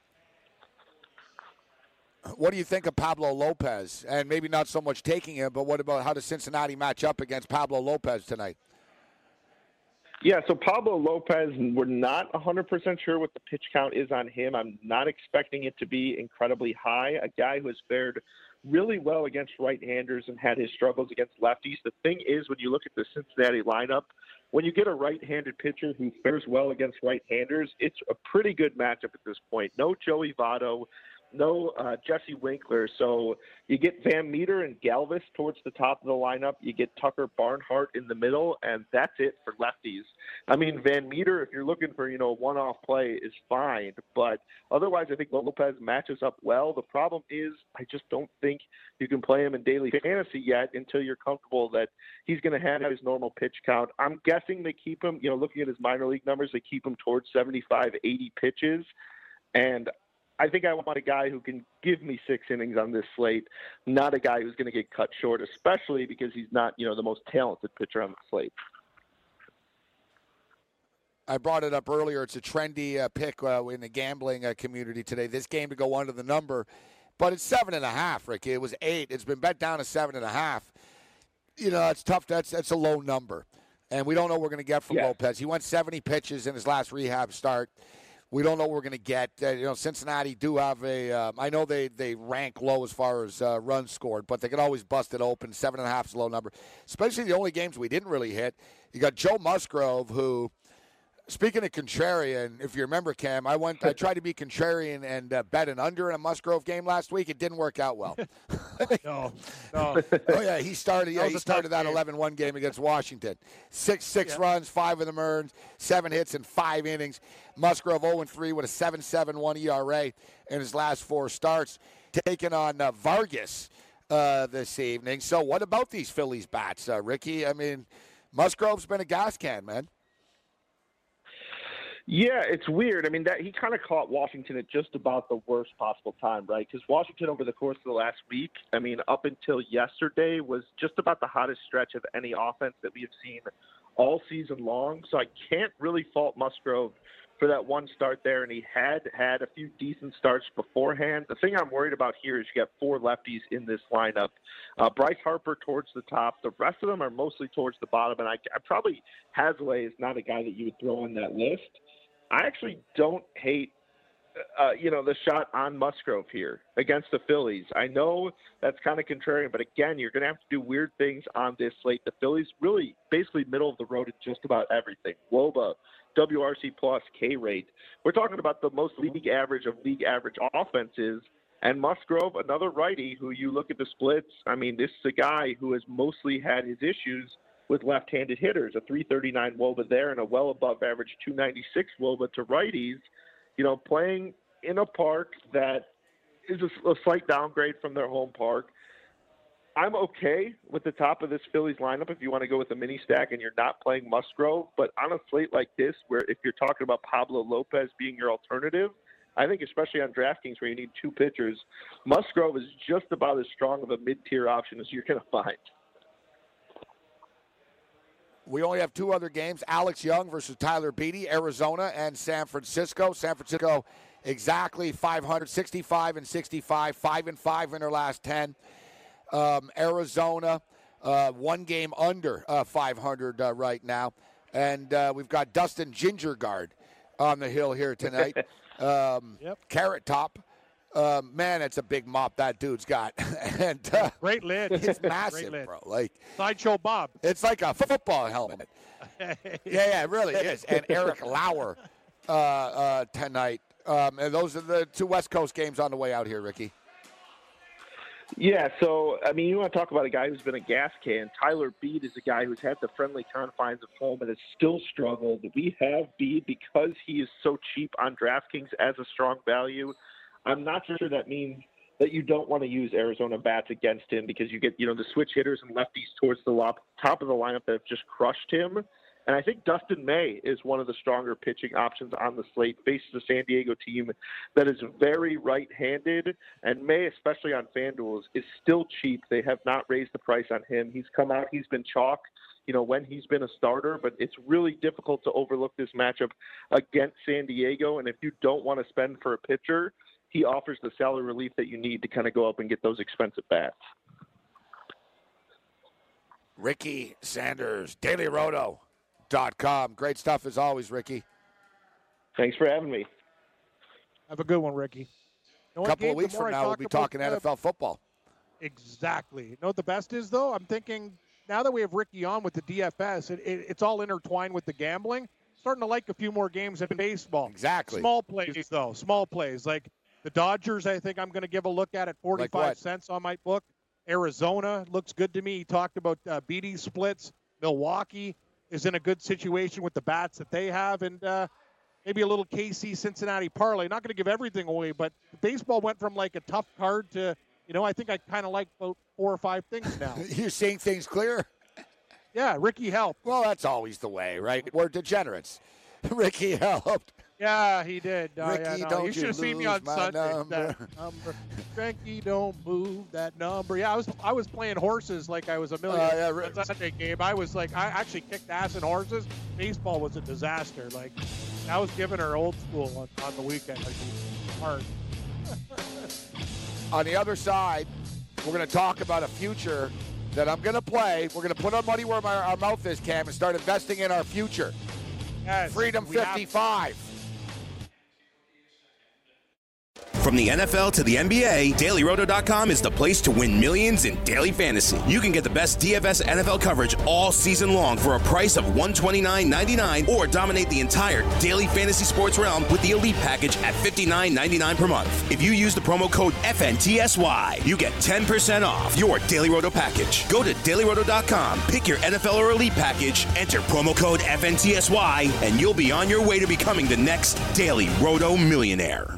What do you think of Pablo Lopez? And maybe not so much taking him, but what about how does Cincinnati match up against Pablo Lopez tonight? Yeah, so Pablo Lopez, we're not one hundred percent sure what the pitch count is on him. I'm not expecting it to be incredibly high. A guy who has fared really well against right-handers and had his struggles against lefties. The thing is, when you look at the Cincinnati lineup, when you get a right-handed pitcher who fares well against right-handers, it's a pretty good matchup at this point. No Joey Votto, no uh, Jesse Winkler. So you get Van Meter and Galvis towards the top of the lineup. You get Tucker Barnhart in the middle, and that's it for lefties. I mean, Van Meter, if you're looking for, you know, one-off play is fine, but otherwise I think Lopez matches up well. The problem is I just don't think you can play him in daily fantasy yet until you're comfortable that he's going to have his normal pitch count. I'm guessing they keep him, you know, looking at his minor league numbers, they keep him towards seventy-five, eighty pitches, and I think I want a guy who can give me six innings on this slate, not a guy who's going to get cut short, especially because he's not, you know, the most talented pitcher on the slate. I brought it up earlier. It's a trendy uh, pick uh, in the gambling uh, community today. This game to go under the number, but it's seven and a half, Ricky. It was eight. It's been bet down to seven and a half. You know, it's tough. That's that's a low number, and we don't know what we're going to get from yeah. Lopez. He went seventy pitches in his last rehab start. We don't know what we're going to get. Uh, you know, Cincinnati do have a um, – I know they, they rank low as far as uh, runs scored, but they can always bust it open. Seven and a half is a low number, especially the only games we didn't really hit. You got Joe Musgrove, who – speaking of contrarian, if you remember, Cam, I went. I tried to be contrarian and uh, bet an under in a Musgrove game last week. It didn't work out well. no, no. Oh yeah, he started. Yeah, he started that eleven one game against Washington. Six six yeah. runs, five of them earned, seven hits in five innings. Musgrove oh and three with a seven seven one E R A in his last four starts, taking on uh, Vargas uh, this evening. So, what about these Phillies bats, uh, Ricky? I mean, Musgrove's been a gas can, man. Yeah, it's weird. I mean, that he kind of caught Washington at just about the worst possible time, right? Because Washington over the course of the last week, I mean, up until yesterday, was just about the hottest stretch of any offense that we have seen all season long. So I can't really fault Musgrove for that one start there, and he had had a few decent starts beforehand. The thing I'm worried about here is you got four lefties in this lineup. Uh, Bryce Harper towards the top. The rest of them are mostly towards the bottom, and I, I probably Haseley is not a guy that you would throw on that list. I actually don't hate, uh, you know, the shot on Musgrove here against the Phillies. I know that's kind of contrarian, but again, you're going to have to do weird things on this slate. The Phillies really basically middle of the road in just about everything. W O B A, W R C plus, K rate. We're talking about the most league average of league average offenses. And Musgrove, another righty who you look at the splits. I mean, this is a guy who has mostly had his issues with left-handed hitters, a three thirty-nine W O B A there and a well above average two ninety-six W O B A to righties, you know, playing in a park that is a, a slight downgrade from their home park. I'm okay with the top of this Phillies lineup if you want to go with a mini stack and you're not playing Musgrove. But on a slate like this, where if you're talking about Pablo Lopez being your alternative, I think especially on DraftKings where you need two pitchers, Musgrove is just about as strong of a mid-tier option as you're going to find. We only have two other games, Alex Young versus Tyler Beatty, Arizona and San Francisco. San Francisco exactly five hundred, sixty-five and sixty-five, five and five in their last ten. Um, Arizona, uh, one game under uh, five hundred uh, right now. And uh, we've got Dustin Gingergaard on the hill here tonight. um, yep. Carrot Top. Uh, man, it's a big mop that dude's got. and uh, Great lid. It's massive, lid. bro. Like Sideshow Bob. It's like a football helmet. yeah, yeah, it really is. And Eric Lauer uh, uh, tonight. Um, and those are the two West Coast games on the way out here, Ricky. Yeah, so, I mean, you want to talk about a guy who's been a gas can. Tyler Beede is a guy who's had the friendly confines of home and has still struggled. We have Beede because he is so cheap on DraftKings as a strong value. I'm not sure that means that you don't want to use Arizona bats against him because you get, you know, the switch hitters and lefties towards the top of the lineup that have just crushed him. And I think Dustin May is one of the stronger pitching options on the slate, faces a San Diego team that is very right-handed, and May, especially on FanDuel, is still cheap. They have not raised the price on him. He's come out, he's been chalk, you know, when he's been a starter, but it's really difficult to overlook this matchup against San Diego, and if you don't want to spend for a pitcher, he offers the salary relief that you need to kind of go up and get those expensive bats. Ricky Sanders, Daily Roto. Dot com. Great stuff as always, Ricky. Thanks for having me. Have a good one, Ricky. A couple of weeks from now, we'll be talking N F L football. Exactly. You know what the best is, though? I'm thinking now that we have Ricky on with the D F S, it, it, it's all intertwined with the gambling. Starting to like a few more games in baseball. Exactly. Small plays, though. Small plays. Like the Dodgers, I think I'm going to give a look at at forty-five like cents on my book. Arizona looks good to me. He talked about uh, Beatty splits. Milwaukee is in a good situation with the bats that they have, and uh, maybe a little K C Cincinnati parlay. Not going to give everything away, but baseball went from like a tough card to, you know, I think I kind of like about four or five things now. You're seeing things clear? Yeah, Ricky helped. Well, that's always the way, right? We're degenerates. Ricky helped. Yeah, he did. Uh, Ricky, yeah, no, don't you should have seen me lose on my Sunday. number. That number. Ricky, don't move that number. Yeah, I was I was playing horses like I was a million. Uh, yeah, Ri- That Sunday game. I was like, I actually kicked ass in horses. Baseball was a disaster. Like, I was giving her old school on, on the weekend. Like, hard. On the other side, we're going to talk about a future that I'm going to play. We're going to put our money where my, our mouth is, Cam, and start investing in our future. Yes, Freedom we have- fifty-five. From the N F L to the N B A, Daily Roto dot com is the place to win millions in daily fantasy. You can get the best D F S N F L coverage all season long for a price of one hundred twenty-nine ninety-nine, or dominate the entire daily fantasy sports realm with the Elite package at fifty-nine ninety-nine per month. If you use the promo code F N T S Y, you get ten percent off your Daily Roto package. Go to Daily Roto dot com, pick your N F L or Elite package, enter promo code F N T S Y, and you'll be on your way to becoming the next Daily Roto millionaire.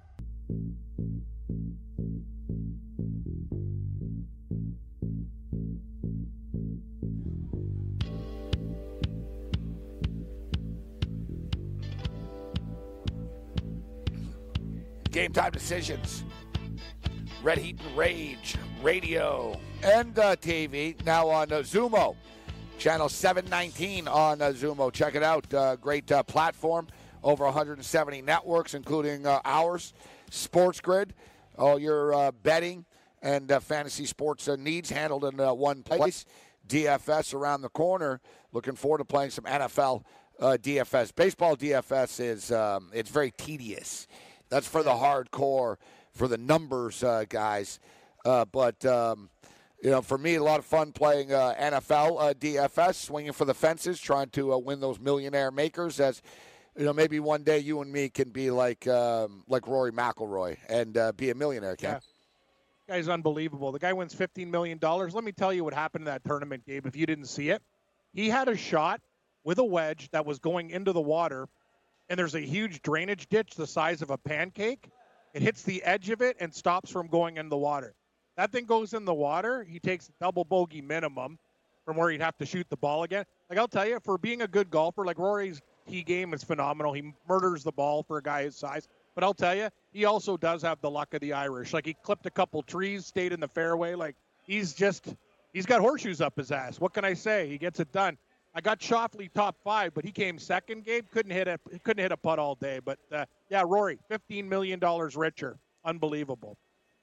Game Time Decisions, Red Heat and Rage Radio, and uh, T V. Now on uh, Zumo, channel seven nineteen on uh, Zumo. Check it out. Uh, great uh, platform. Over one hundred seventy networks, including uh, ours. Sports Grid. All your uh, betting and uh, fantasy sports uh, needs handled in uh, one place. D F S around the corner. Looking forward to playing some N F L uh, D F S. Baseball D F S is um, it's very tedious. That's for the hardcore, for the numbers uh, guys. Uh, but, um, you know, for me, a lot of fun playing uh, N F L uh, D F S, swinging for the fences, trying to uh, win those millionaire makers. As, you know, maybe one day you and me can be like um, like Rory McIlroy and uh, be a millionaire, Ken. Yeah. Guy's unbelievable. The guy wins fifteen million dollars. Let me tell you what happened in that tournament, Gabe, if you didn't see it. He had a shot with a wedge that was going into the water, and there's a huge drainage ditch the size of a pancake, it hits the edge of it and stops from going in the water. That thing goes in the water, he takes double bogey minimum from where he'd have to shoot the ball again. Like, I'll tell you, for being a good golfer, like Rory's tee game is phenomenal. He murders the ball for a guy his size. But I'll tell you, he also does have the luck of the Irish. Like, he clipped a couple trees, stayed in the fairway. Like, he's just, he's got horseshoes up his ass. What can I say? He gets it done. I got Schauffele top five, but he came second, Gabe. Couldn't hit a, couldn't hit a putt all day. But, uh, yeah, Rory, fifteen million dollars richer. Unbelievable.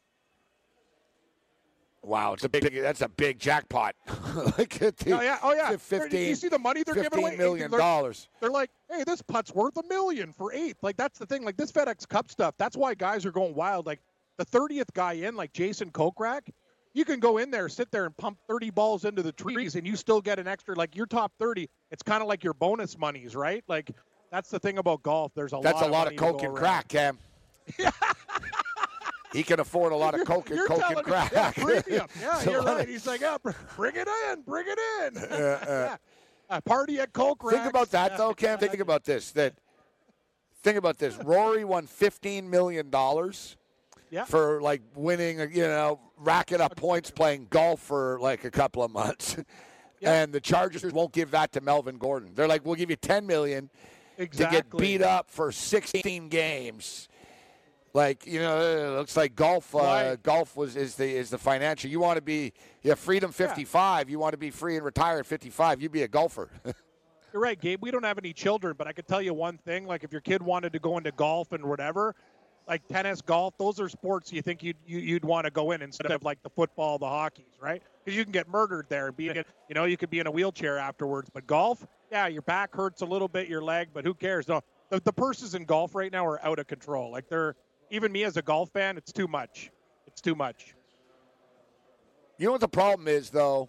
Wow, it's a big. That's a big jackpot. Look at the, oh yeah, oh yeah. fifteen, you see the money they're giving away? million dollars. They're, they're like, hey, this putt's worth a million for eighth. Like, that's the thing. Like, this FedEx Cup stuff. That's why guys are going wild. Like, the thirtieth guy in, like Jason Kokrak, you can go in there, sit there, and pump thirty balls into the trees, and you still get an extra. Like, your top thirty. It's kind of like your bonus monies, right? Like, that's the thing about golf. There's a that's lot. That's a lot of, of coke and crack, Cam. Yeah. He can afford a lot of coke and, you're coke and crack. Yeah, premium. Yeah, so you're right. He's like, yeah, bring it in, bring it in. Uh, uh, yeah. A party at Coke Racks. Think about that, though, Cam. Think about this. That think about this. Rory won fifteen million dollars yeah. for like winning, you know, racking up points playing golf for like a couple of months, yeah. and the Chargers won't give that to Melvin Gordon. They're like, we'll give you ten million exactly. to get beat up for sixteen games. Like, you know, it looks like golf. Uh, right. Golf was is the is the financial. You want to be, yeah, freedom fifty-five. Yeah. You want to be free and retire at fifty-five. You be a golfer. You're right, Gabe. We don't have any children, but I can tell you one thing. Like, if your kid wanted to go into golf and whatever, like tennis, golf, those are sports you think you'd you, you'd want to go in instead of like the football, the hockeys, right? Because you can get murdered there and be, you know, you could be in a wheelchair afterwards. But golf, yeah, your back hurts a little bit, your leg, but who cares? No, the, the purses in golf right now are out of control. Like, they're. Even me as a golf fan, it's too much. It's too much. You know what the problem is, though?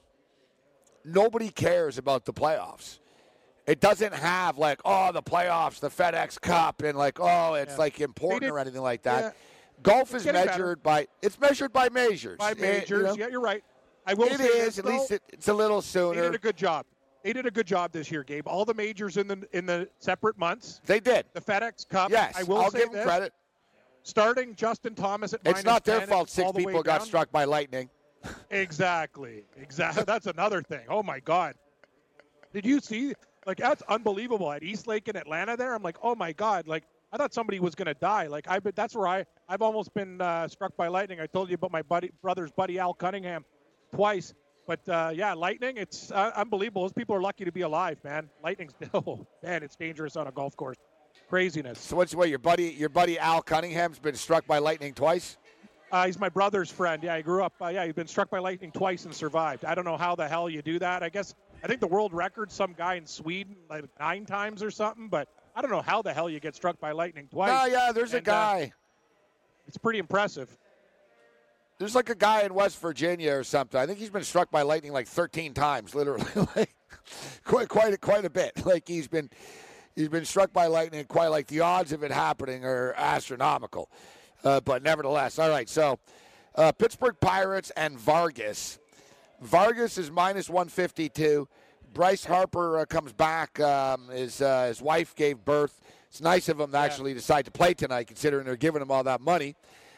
Nobody cares about the playoffs. It doesn't have, like, oh, the playoffs, the FedEx Cup, and, like, oh, it's, yeah. like, important or anything like that. Yeah. Golf is measured better. by – it's measured by majors. By majors. It, you know? Yeah, you're right. I will it say is. This, At though, least it, it's a little sooner. They did a good job. They did a good job this year, Gabe. All the majors in the in the separate months. They did. The FedEx Cup. Yes, I will I'll say give them this. credit. Starting Justin Thomas at it's minus not their ten fault six the people got down. struck by lightning. Exactly. Exactly. That's another thing. Oh, my God. Did you see? Like, that's unbelievable. At Eastlake in Atlanta there, I'm like, oh, my God. Like, I thought somebody was going to die. Like, I've been, that's where I, I've almost been uh, struck by lightning. I told you about my buddy, brother's buddy, Al Cunningham, twice. But, uh, yeah, lightning, it's uh, unbelievable. Those people are lucky to be alive, man. Lightning's, oh, man, it's dangerous on a golf course. Craziness. So what's what your buddy your buddy Al Cunningham's been struck by lightning twice? Uh, he's my brother's friend. Yeah, he grew up. Uh, yeah, he's been struck by lightning twice and survived. I don't know how the hell you do that. I guess I think the world record, some guy in Sweden, like nine times or something. But I don't know how the hell you get struck by lightning twice. Oh yeah, there's and, a guy. Uh, it's pretty impressive. There's like a guy in West Virginia or something. I think he's been struck by lightning like thirteen times, literally, like quite quite a, quite a bit. Like he's been. He's been struck by lightning quite like the odds of it happening are astronomical. Uh, but nevertheless, all right, so uh, Pittsburgh Pirates and Vargas. Vargas is minus one fifty-two. Bryce Harper uh, comes back. Um, his, uh, his wife gave birth. It's nice of him to yeah. actually decide to play tonight, considering they're giving him all that money.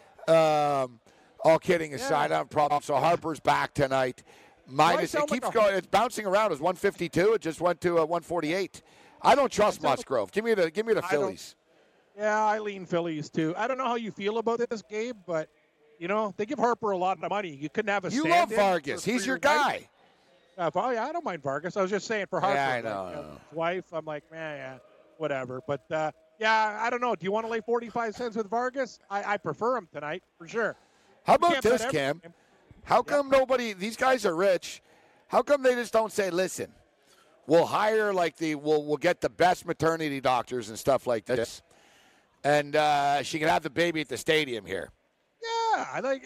Um, all kidding aside, yeah. I don't have a problem. So Harper's back tonight. Minus, it keeps like going. It's bouncing around. It was one fifty-two. It just went to uh, one forty-eight. I don't trust Musgrove. Give me the give me the Phillies. Yeah, I lean Phillies too. I don't know how you feel about this, Gabe, but you know they give Harper a lot of money. You couldn't have a. You love Vargas. He's your guy. Uh, oh yeah, I don't mind Vargas. I was just saying for Harper. Yeah, I know. Like, you know his wife. I'm like, man, yeah, whatever. But uh, yeah, I don't know. Do you want to lay forty-five cents with Vargas? I, I prefer him tonight for sure. How about this, Cam? How come yep. nobody? These guys are rich. How come they just don't say, listen? We'll hire like the we'll we'll get the best maternity doctors and stuff like this, and uh, she can have the baby at the stadium here. Yeah, I like.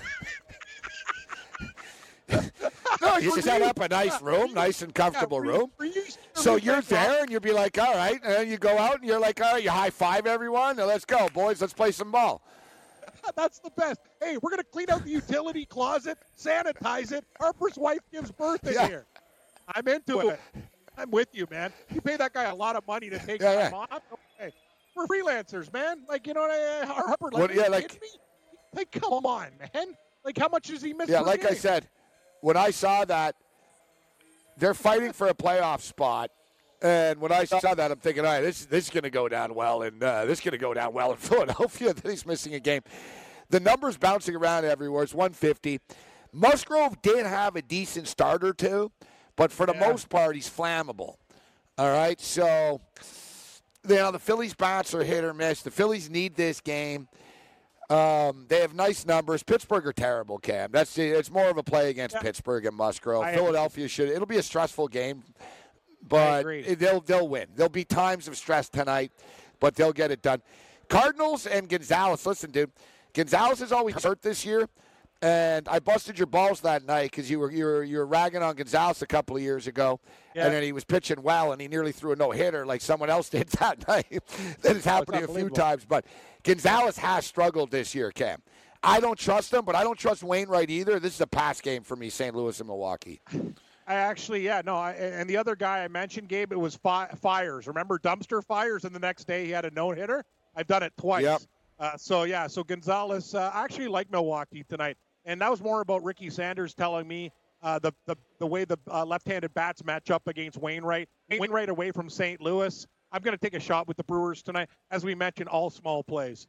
No, you set up a nice room, nice and comfortable yeah, room. For you, so you're there, and you'll be like, all right, and then you go out, and you're like, all right, you high five everyone, and let's go, boys, let's play some ball. That's the best. Hey, we're gonna clean out the utility closet, sanitize it. Harper's wife gives birth in yeah. here. I'm into it. I'm with you, man. You pay that guy a lot of money to take yeah, time yeah. off. Okay. we're freelancers, man. Like, you know what I, Harper, like, Well, yeah, are you like- kidding me? Like, come on, man. Like, how much does he miss? Yeah, per like I game? said, when I saw that, they're fighting for a playoff spot. And when I saw that, I'm thinking, all right, this, this is going to go down well, and uh, this is going to go down well in Philadelphia. That he's missing a game. The numbers bouncing around everywhere. It's one fifty. Musgrove did have a decent start or two, but for the Yeah. most part, he's flammable. All right, so you know the Phillies' bats are hit or miss. The Phillies need this game. Um, they have nice numbers. Pittsburgh are terrible, Cam. That's it's more of a play against Yeah. Pittsburgh and Musgrove. I Philadelphia should. It'll be a stressful game, I but agree. they'll they'll win. There'll be times of stress tonight, but they'll get it done. Cardinals and Gonzalez. Listen, dude, Gonzalez is always hurt this year, and I busted your balls that night because you were you were you were ragging on Gonzalez a couple of years ago, Yeah. and then he was pitching well, and he nearly threw a no hitter like someone else did that night. That has happened to you a few unbelievable. times, but Gonzalez has struggled this year, Cam. I don't trust him, but I don't trust Wainwright either. This is a pass game for me, Saint Louis and Milwaukee. I actually, yeah, no. I, and the other guy I mentioned, Gabe, it was fi- Fires. Remember Dumpster Fires? And the next day he had a no-hitter. I've done it twice. Yep. Uh, so, yeah, so Gonzalez, uh, I actually like Milwaukee tonight. And that was more about Ricky Sanders telling me uh, the, the the way the uh, left-handed bats match up against Wainwright. Wainwright away from Saint Louis. I'm going to take a shot with the Brewers tonight. As we mentioned, all small plays.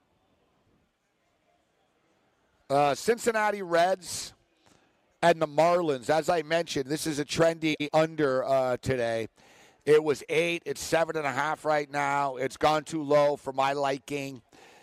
Uh, Cincinnati Reds and the Marlins. As I mentioned, this is a trendy under uh, today. It was eight. It's seven and a half right now. It's gone too low for my liking.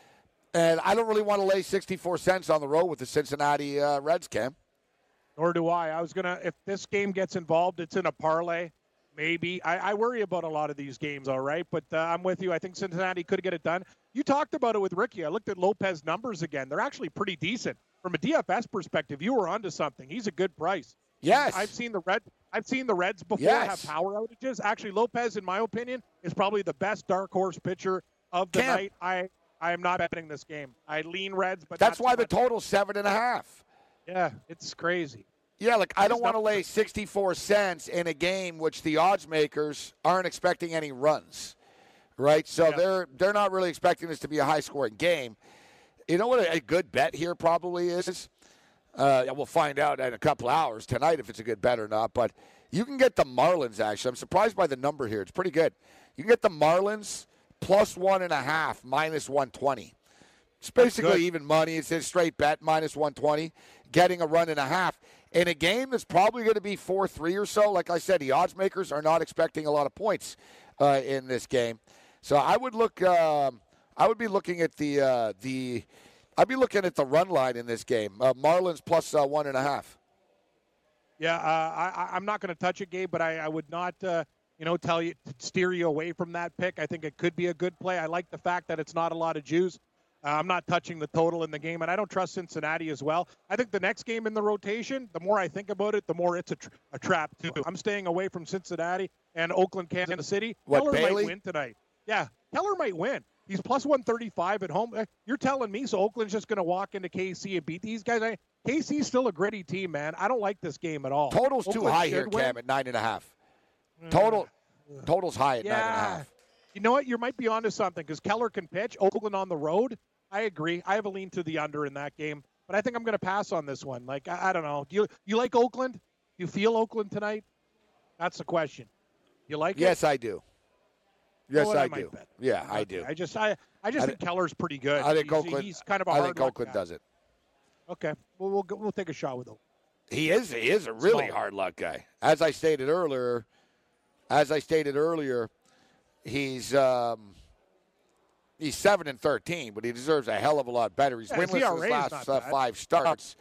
And I don't really want to lay sixty-four cents on the road with the Cincinnati uh, Reds, Cam. Nor do I. I was going to, if this game gets involved, it's in a parlay. Maybe. I, I worry about a lot of these games, all right? But uh, I'm with you. I think Cincinnati could get it done. You talked about it with Ricky. I looked at Lopez numbers again. They're actually pretty decent. From a D F S perspective, you were onto something. He's a good price. Yes. I've seen the Red. I've seen the Reds before Yes. have power outages. Actually, Lopez, in my opinion, is probably the best dark horse pitcher of the Cam. night. I I am not betting this game. I lean Reds, but That's not why too the much. total's seven and a half. Yeah, it's crazy. Yeah, like I don't These want to numbers- lay sixty-four cents in a game which the odds makers aren't expecting any runs, right? So Yeah. they're they're not really expecting this to be a high-scoring game. You know what a, a good bet here probably is? Uh, we'll find out in a couple hours tonight if it's a good bet or not. But you can get the Marlins, actually. I'm surprised by the number here. It's pretty good. You can get the Marlins plus one and a half, minus one twenty. It's basically good. even money. It's a straight bet, minus one twenty, getting a run and a half. In a game that's probably going to be four three or so, like I said, the odds makers are not expecting a lot of points uh, in this game. So I would look. Um, I would be looking at the uh, the. I'd be looking at the run line in this game. Uh, Marlins plus uh, one and a half. Yeah, uh, I, I'm not going to touch it, Gabe, but I, I would not, uh, you know, tell you steer you away from that pick. I think it could be a good play. I like the fact that it's not a lot of juice. Uh, I'm not touching the total in the game, and I don't trust Cincinnati as well. I think the next game in the rotation, the more I think about it, the more it's a, tr- a trap too. I'm staying away from Cincinnati and Oakland, Kansas City. What, Keller Bailey? might win tonight. Yeah, Keller might win. He's plus one thirty-five at home. Uh, You're telling me so Oakland's just going to walk into K C and beat these guys? I, K C's still a gritty team, man. I don't like this game at all. Total's too Oakland high here, should win. Cam, at nine and a half. Total, total's high at nine and a Yeah. half. You know what? You might be onto something because Keller can pitch. Oakland on the road. I agree. I have a lean to the under in that game, but I think I'm going to pass on this one. Like I, I don't know. Do you you like Oakland? Do you feel Oakland tonight? That's the question. You like it? Yes, I do. You know Yes, what? I might do. bet. Yeah, I Okay. do. I just I I just I think Keller's pretty good. I think he's, Oakland. He's kind of a I hard think luck Oakland guy. does it. Okay. Well, we'll go, we'll take a shot with Oakland. He is. He is a really Small. hard luck guy. As I stated earlier, as I stated earlier, he's um, he's seven and thirteen, but he deserves a hell of a lot better. He's Yeah, his winless in E R A his is last not uh, bad. five starts.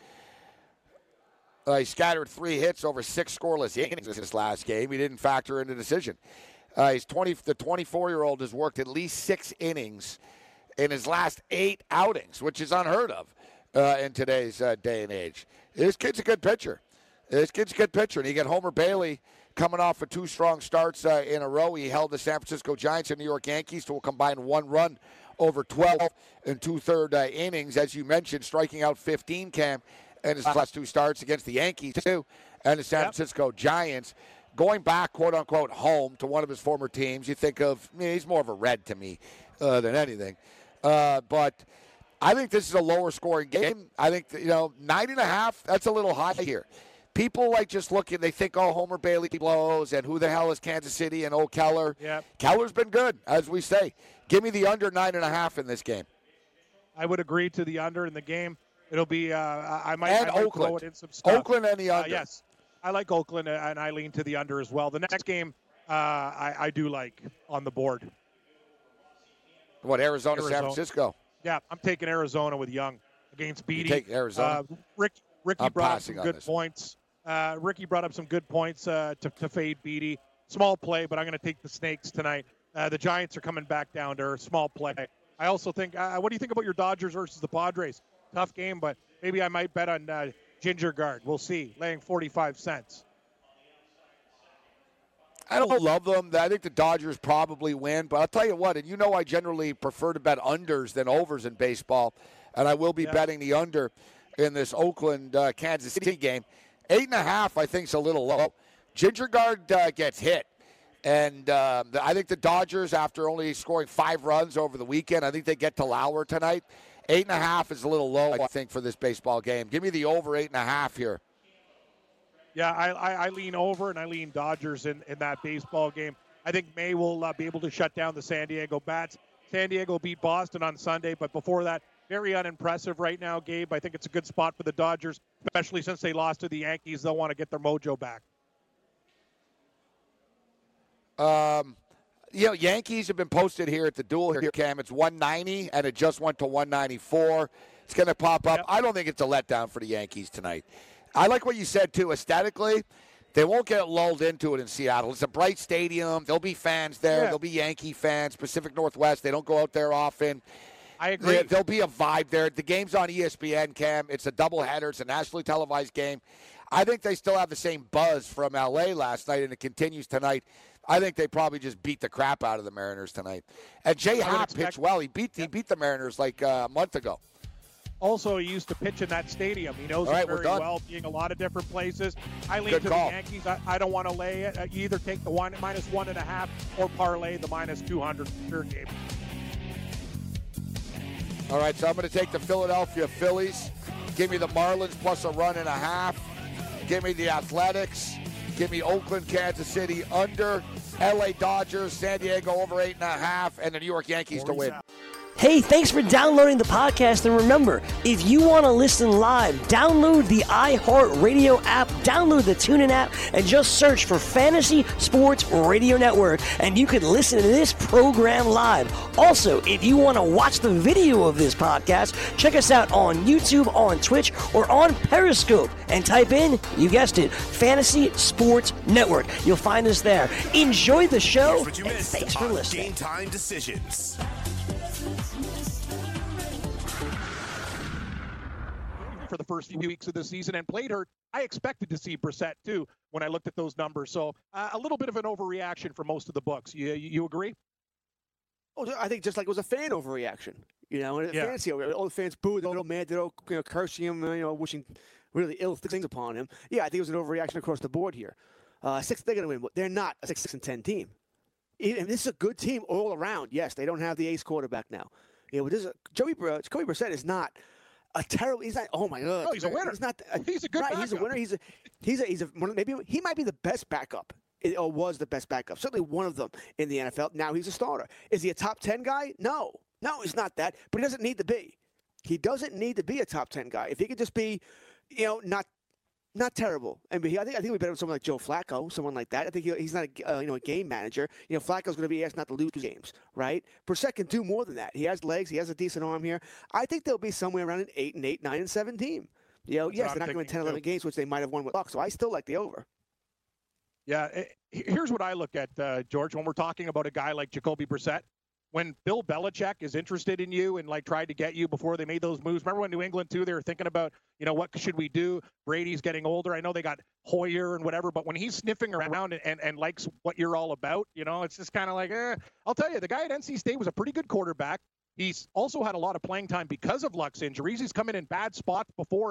Uh, he scattered three hits over six scoreless innings in his last game. He didn't factor in the decision. Uh, he's twenty. The twenty-four-year-old has worked at least six innings in his last eight outings, which is unheard of uh, in today's uh, day and age. This kid's a good pitcher. This kid's a good pitcher, and you get Homer Bailey coming off of two strong starts uh, in a row. He held the San Francisco Giants and New York Yankees to a combined one run over twelve and two-third uh, innings, as you mentioned, striking out fifteen, Cam, in his last two starts against the Yankees, too, and the San Yep. Francisco Giants. Going back, quote-unquote, home to one of his former teams, you think of, I mean, he's more of a Red to me. uh, than anything. Uh, but I think this is a lower scoring game. I think, you know, nine and a half, that's a little high here. People like just looking, they think, oh, Homer Bailey blows, and who the hell is Kansas City and oh, Keller. Yep. Keller's been good, as we say. Give me the under nine and a half in this game. I would agree to the under in the game. It'll be, uh, I might, and I might Oakland. throw it in some stuff. Oakland and the under. Uh, yes, I like Oakland, and I lean to the under as well. The next game uh, I, I do like on the board. What, Arizona, Arizona, San Francisco? Yeah, I'm taking Arizona with Young against Beatty. You take Arizona? Uh, Rick, Ricky I'm brought up some good this. points. Uh, Ricky brought up some good points uh, to, to fade Beatty. Small play, but I'm going to take the Snakes tonight. Uh, the Giants are coming back down to earth. Small play. I also think, uh, what do you think about your Dodgers versus the Padres? Tough game, but maybe I might bet on uh, Ginger Guard. We'll see. Laying forty-five cents. I don't love them. I think the Dodgers probably win, but I'll tell you what, and you know I generally prefer to bet unders than overs in baseball, and I will be yeah. betting the under in this Oakland-Kansas uh, City game. Eight and a half, I think, is a little low. Ginger Guard uh, gets hit, and uh, I think the Dodgers, after only scoring five runs over the weekend, I think they get to Lauer tonight. Eight and a half is a little low, I think, for this baseball game. Give me the over eight and a half here. Yeah, I, I, I lean over, and I lean Dodgers in, in that baseball game. I think May will uh, be able to shut down the San Diego Bats. San Diego beat Boston on Sunday, but before that, very unimpressive right now, Gabe. I think it's a good spot for the Dodgers, especially since they lost to the Yankees. They'll want to get their mojo back. Um, you know, Yankees have been posted here at the duel here, Cam. It's one ninety, and it just went to one ninety-four. It's going to pop up. Yep. I don't think it's a letdown for the Yankees tonight. I like what you said, too. Aesthetically, they won't get lulled into it in Seattle. It's a bright stadium. There'll be fans there. Yeah. There'll be Yankee fans. Pacific Northwest, they don't go out there often. I agree. There'll be a vibe there. The game's on E S P N, Cam. It's a doubleheader. It's a nationally televised game. I think they still have the same buzz from L A last night, and it continues tonight. I think they probably just beat the crap out of the Mariners tonight. And Jay Happ pitched well. He beat, he beat the Mariners like uh, a month ago. Also, he used to pitch in that stadium. He knows All it right, very we're done. well, being a lot of different places. I lean Good to call. the Yankees. I, I don't want to lay it. You either take the one minus one and a half or parlay the minus two hundred per game. All right, so I'm going to take the Philadelphia Phillies. Give me the Marlins plus a run and a half. Give me the Athletics. Give me Oakland, Kansas City under. L A Dodgers, San Diego over eight and a half, and the New York Yankees to win. Hey, thanks for downloading the podcast. And remember, if you want to listen live, download the iHeartRadio app, download the TuneIn app, and just search for Fantasy Sports Radio Network, and you can listen to this program live. Also, if you want to watch the video of this podcast, check us out on YouTube, on Twitch, or on Periscope, and type in, you guessed it, Fantasy Sports Network. You'll find us there. Enjoy the show, Here's what you and missed thanks for on listening. Game Time Decisions. For the first few weeks of the season and played hurt, I expected to see Brissett too when I looked at those numbers. So uh, a little bit of an overreaction for most of the books. You, you, you agree? Oh, I think just like it was a fan overreaction. You know, and Yeah. fancy all the fans booed, they're all mad, they're all, you know, cursing him, you know, wishing really ill things upon him. Yeah, I think it was an overreaction across the board here. Uh, six, they're going to win, but they're not a six, six and ten team. And this is a good team all around. Yes, they don't have the ace quarterback now. You know, this is a, Joey Br- Jacoby Brissett is not a terrible. He's not. Oh my God. No, he's a winner. He's not. He's a good right, He's a backup. winner. He's a. He's a. He's a. One of, maybe he might be the best backup. It, or was the best backup. Certainly one of them in the N F L. Now he's a starter. Is he a top ten guy? No. No, he's not that. But he doesn't need to be. He doesn't need to be a top ten guy. If he could just be, you know, not. Not terrible. I mean, I think I think we better with someone like Joe Flacco, someone like that. I think he, he's not a uh, you know a game manager. You know, Flacco's going to be asked not to lose games, right? Brissett can do more than that. He has legs. He has a decent arm here. I think they'll be somewhere around an eight and eight, nine and seven team. You know, That's yes, what they're I'm not going to win ten, thinking, eleven too. games, which they might have won with luck. So I still like the over. Yeah. It, here's what I look at, uh, George, when we're talking about a guy like Jacoby Brissett. When Bill Belichick is interested in you and like tried to get you before they made those moves. Remember when New England too, they were thinking about, you know, what should we do? Brady's getting older. I know they got Hoyer and whatever, but when he's sniffing around and, and, and likes what you're all about, you know, it's just kind of like, eh. I'll tell you, the guy at N C State was a pretty good quarterback. He's also had a lot of playing time because of Luck's injuries. He's come in in bad spots before and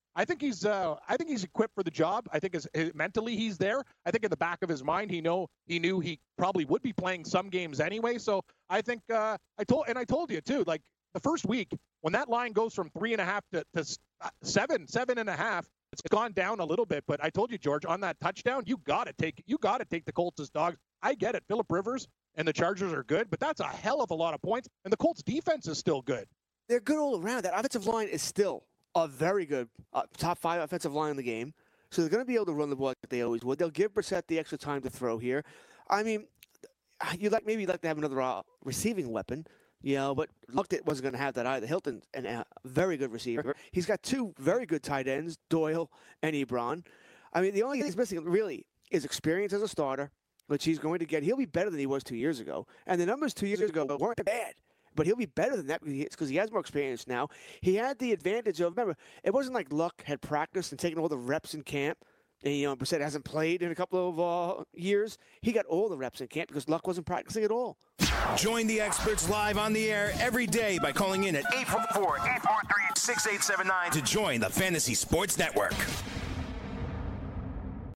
I think he's uh, I think he's equipped for the job. I think his, his, mentally he's there. I think in the back of his mind he know he knew he probably would be playing some games anyway. So I think uh, I told and I told you too. Like the first week when that line goes from three and a half to, to seven, seven and a half, it's gone down a little bit. But I told you, George, on that touchdown, you got to take you got to take the Colts as dogs. I get it. Phillip Rivers and the Chargers are good, but that's a hell of a lot of points. And the Colts defense is still good. They're good all around. That offensive line is still a very good uh, top five offensive line in the game. So they're going to be able to run the ball like they always would. They'll give Brissett the extra time to throw here. I mean, you like maybe you'd like to have another uh, receiving weapon, you know, but looked at wasn't going to have that either. Hilton, a uh, very good receiver. He's got two very good tight ends, Doyle and Ebron. I mean, the only thing he's missing really is experience as a starter, which he's going to get. He'll be better than he was two years ago. And the numbers two years ago weren't bad. But he'll be better than that because he has more experience now. He had the advantage of, remember, it wasn't like Luck had practiced and taken all the reps in camp. And, you know, Brissett hasn't played in a couple of uh, years. He got all the reps in camp because Luck wasn't practicing at all. Join the experts live on the air every day by calling in at eight four four, eight four three, six eight seven nine to join the Fantasy Sports Network.